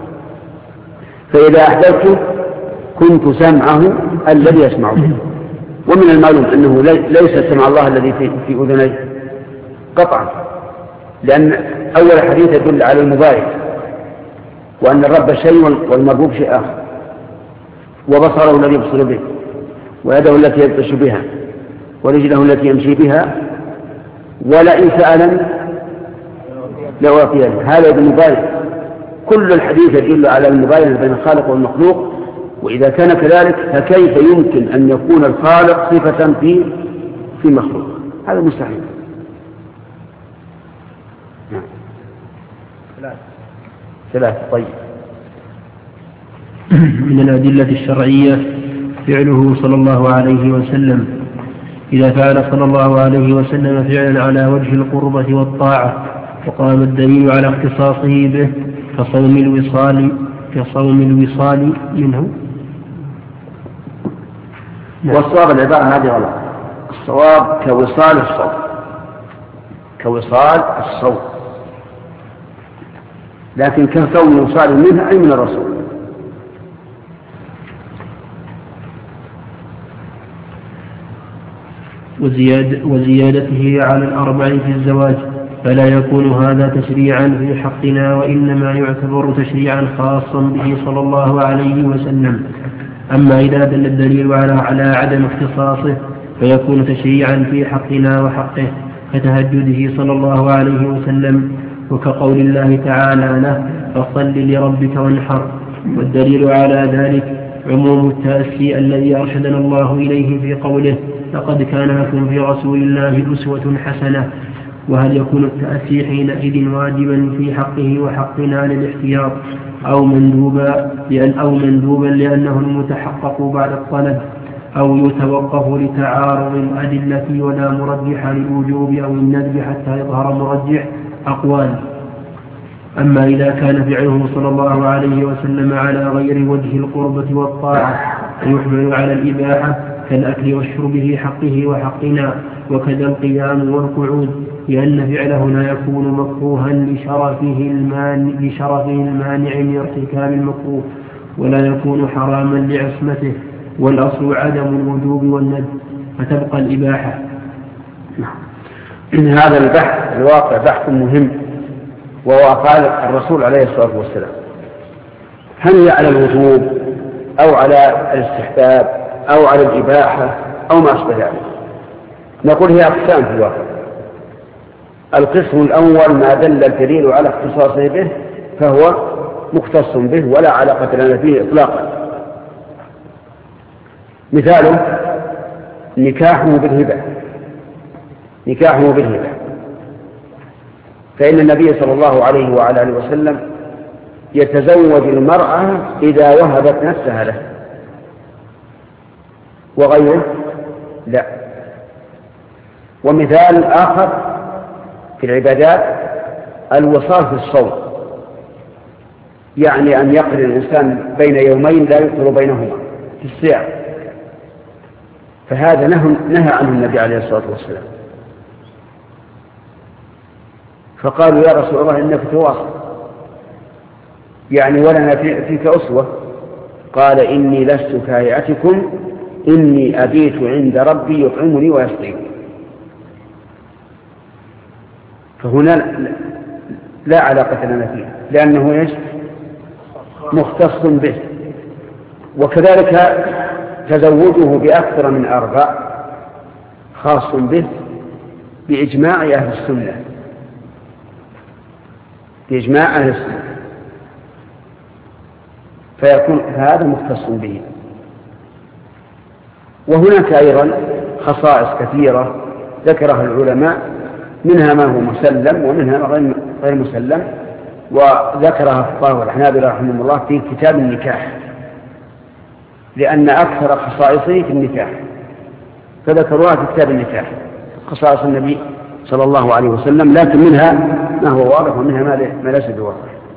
فإذا أحببته كنت سمعه الذي يسمع به. ومن المعلوم أنه ليس سمع الله الذي في أذنيه قطعا، لأن أول حديث يدل على المباين، وأن الرب شيء والمربوب شيء آخر، وبصره الذي يبصر به، ويده التي يبطش بها، ورجله التي يمشي بها، ولئن سألني لأعطينه. هذا بالمباين. كل الحديث يدل على المباين بين الخالق والمخلوق، وإذا كان كذلك فكيف يمكن أن يكون الخالق صفة في مخلوق؟ هذا مستحيل. ثلاثة. طيب. من الأدلة الشرعية فعله صلى الله عليه وسلم. إذا فعل صلى الله عليه وسلم فعلا على وجه القربة والطاعة وقام الدليل على اختصاصه به كصوم الوصال منه. والصواب العبارة هذه غلط. الصواب كوصال الصوم، لكن كصوم الوصال منه أي من الرسول. وزيادته على الأربع في الزواج، فلا يكون هذا تشريعا في حقنا، وإنما يعتبر تشريعا خاصا به صلى الله عليه وسلم. أما إذا دل الدليل على عدم اختصاصه فيكون تشريعا في حقنا وحقه، كتهجده صلى الله عليه وسلم، وكقول الله تعالى له فصل لربك وانحر. والدليل على ذلك عموم التأسي الذي أرشدنا الله إليه في قوله لقد كان لكم في رسول الله أسوة حسنة. وهل يكون التأسي حينئذ واجبا في حقه وحقنا للاحتياط أو مندوبا لأنه المتحقق بعد الطلب، أو يتوقف لتعارض الأدلة ولا مرجح للوجوب أو الندب حتى يظهر مرجح؟ أقوال. أما إذا كان فعله صلى الله عليه وسلم على غير وجه القربة والطاعة فيحمل على الإباحة كالأكل والشرب حقه وحقنا، وكذا القيام والقعود، لأن فعله لا يكون مكروها لشرفه المانع من ارتكاب المكروه، ولا يكون حراما لعصمته، والأصل عدم الوجوب والندب، فتبقى الإباحة. إن هذا البحث الواقع بحث مهم، وهو قال الرسول عليه الصلاة والسلام هل هي على الوجوب أو على الاستحباب أو على الإباحة أو ما أشبه ذلك؟ نقول هي أقسام في الواقع. القسم الأول ما دل الدليل على اختصاصه به فهو مختص به ولا علاقة لنا فيه إطلاقا. مثاله نكاحه بالهبة، فإن النبي صلى الله عليه وعلى آله وسلم يتزوج المرأة إذا وهبت نفسها له، وغيره لا. ومثال آخر في العبادات الوصال في الصوم، يعني أن يقضي الإنسان بين يومين لا يفطر بينهما في الصيام، فهذا نهى عنه النبي عليه الصلاة والسلام. فقالوا يا رسول الله إنك تواصل، يعني ولنا فيك أسوة. قال إني لست كهيئتكم إني أبيت عند ربي يطعمني ويسقيني. فهنا لا علاقة لنا فيه، لأنه مختص به. وكذلك تزوجه بأكثر من 4 خاص به بإجماع أهل السنة، فيكون هذا مختص به. وهناك أيضا خصائص كثيرة ذكرها العلماء منها ما هو مسلم ومنها ما غير مسلم، وذكرها الفقهاء والحنابلة رحمهم الله في كتاب النكاح، لأن أكثر خصائصه في النكاح، فذكروها في كتاب النكاح خصائص النبي صلى الله عليه وسلم، لكن منها ما هو واضح ومنها ما ليس بواضح.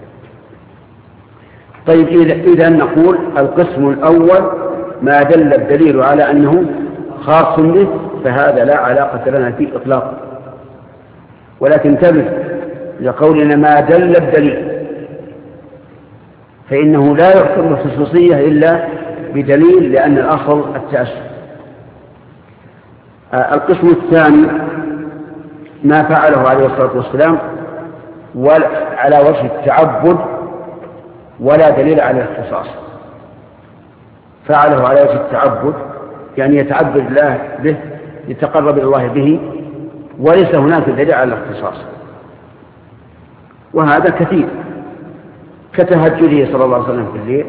طيب، إذا نقول القسم الأول ما دل الدليل على أنه خاص به، فهذا لا علاقة لنا فيه إطلاقا. ولكن انتبه لقولنا ما دل الدليل، فإنه لا يحكم الخصوصية إلا بدليل، لأن الأصل التأسف. القسم الثاني ما فعله عليه الصلاة والسلام على وجه التعبد ولا دليل على الاختصاص. فعله على وجه التعبد يعني يتعبد الله به، يتقرب إلى الله به، وليس هناك دليل على الاختصاص، وهذا كثير، كتهجده صلى الله عليه وسلم في الليل.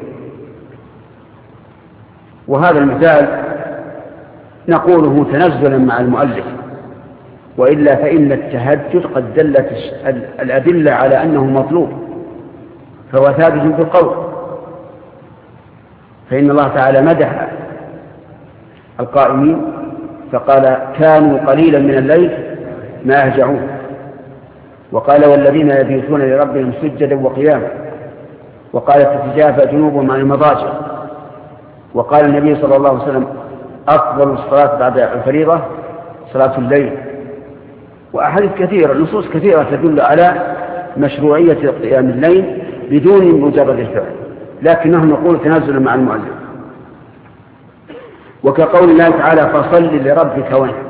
وهذا المثال نقوله تنزلا مع المؤلف، وإلا فإن التهجد قد دلت الأدلة على أنه مطلوب، فهو ثابت في القول. فإن الله تعالى مدح القائمين فقال كانوا قليلا من الليل ما يهجعون، وقال والذين يبيتون لربهم سجدا وقياما، وقال تتجافى جنوبهم عن المضاجع، وقال النبي صلى الله عليه وسلم أفضل الصلاة بعد الفريضة صلاة الليل. وأحاديث كثيرة، نصوص كثيرة تدل على مشروعية قيام الليل بدون مجرد الفعل، لكنه نقول تنزل مع المؤلف. وكقول الله تعالى فصل لربك وانحر،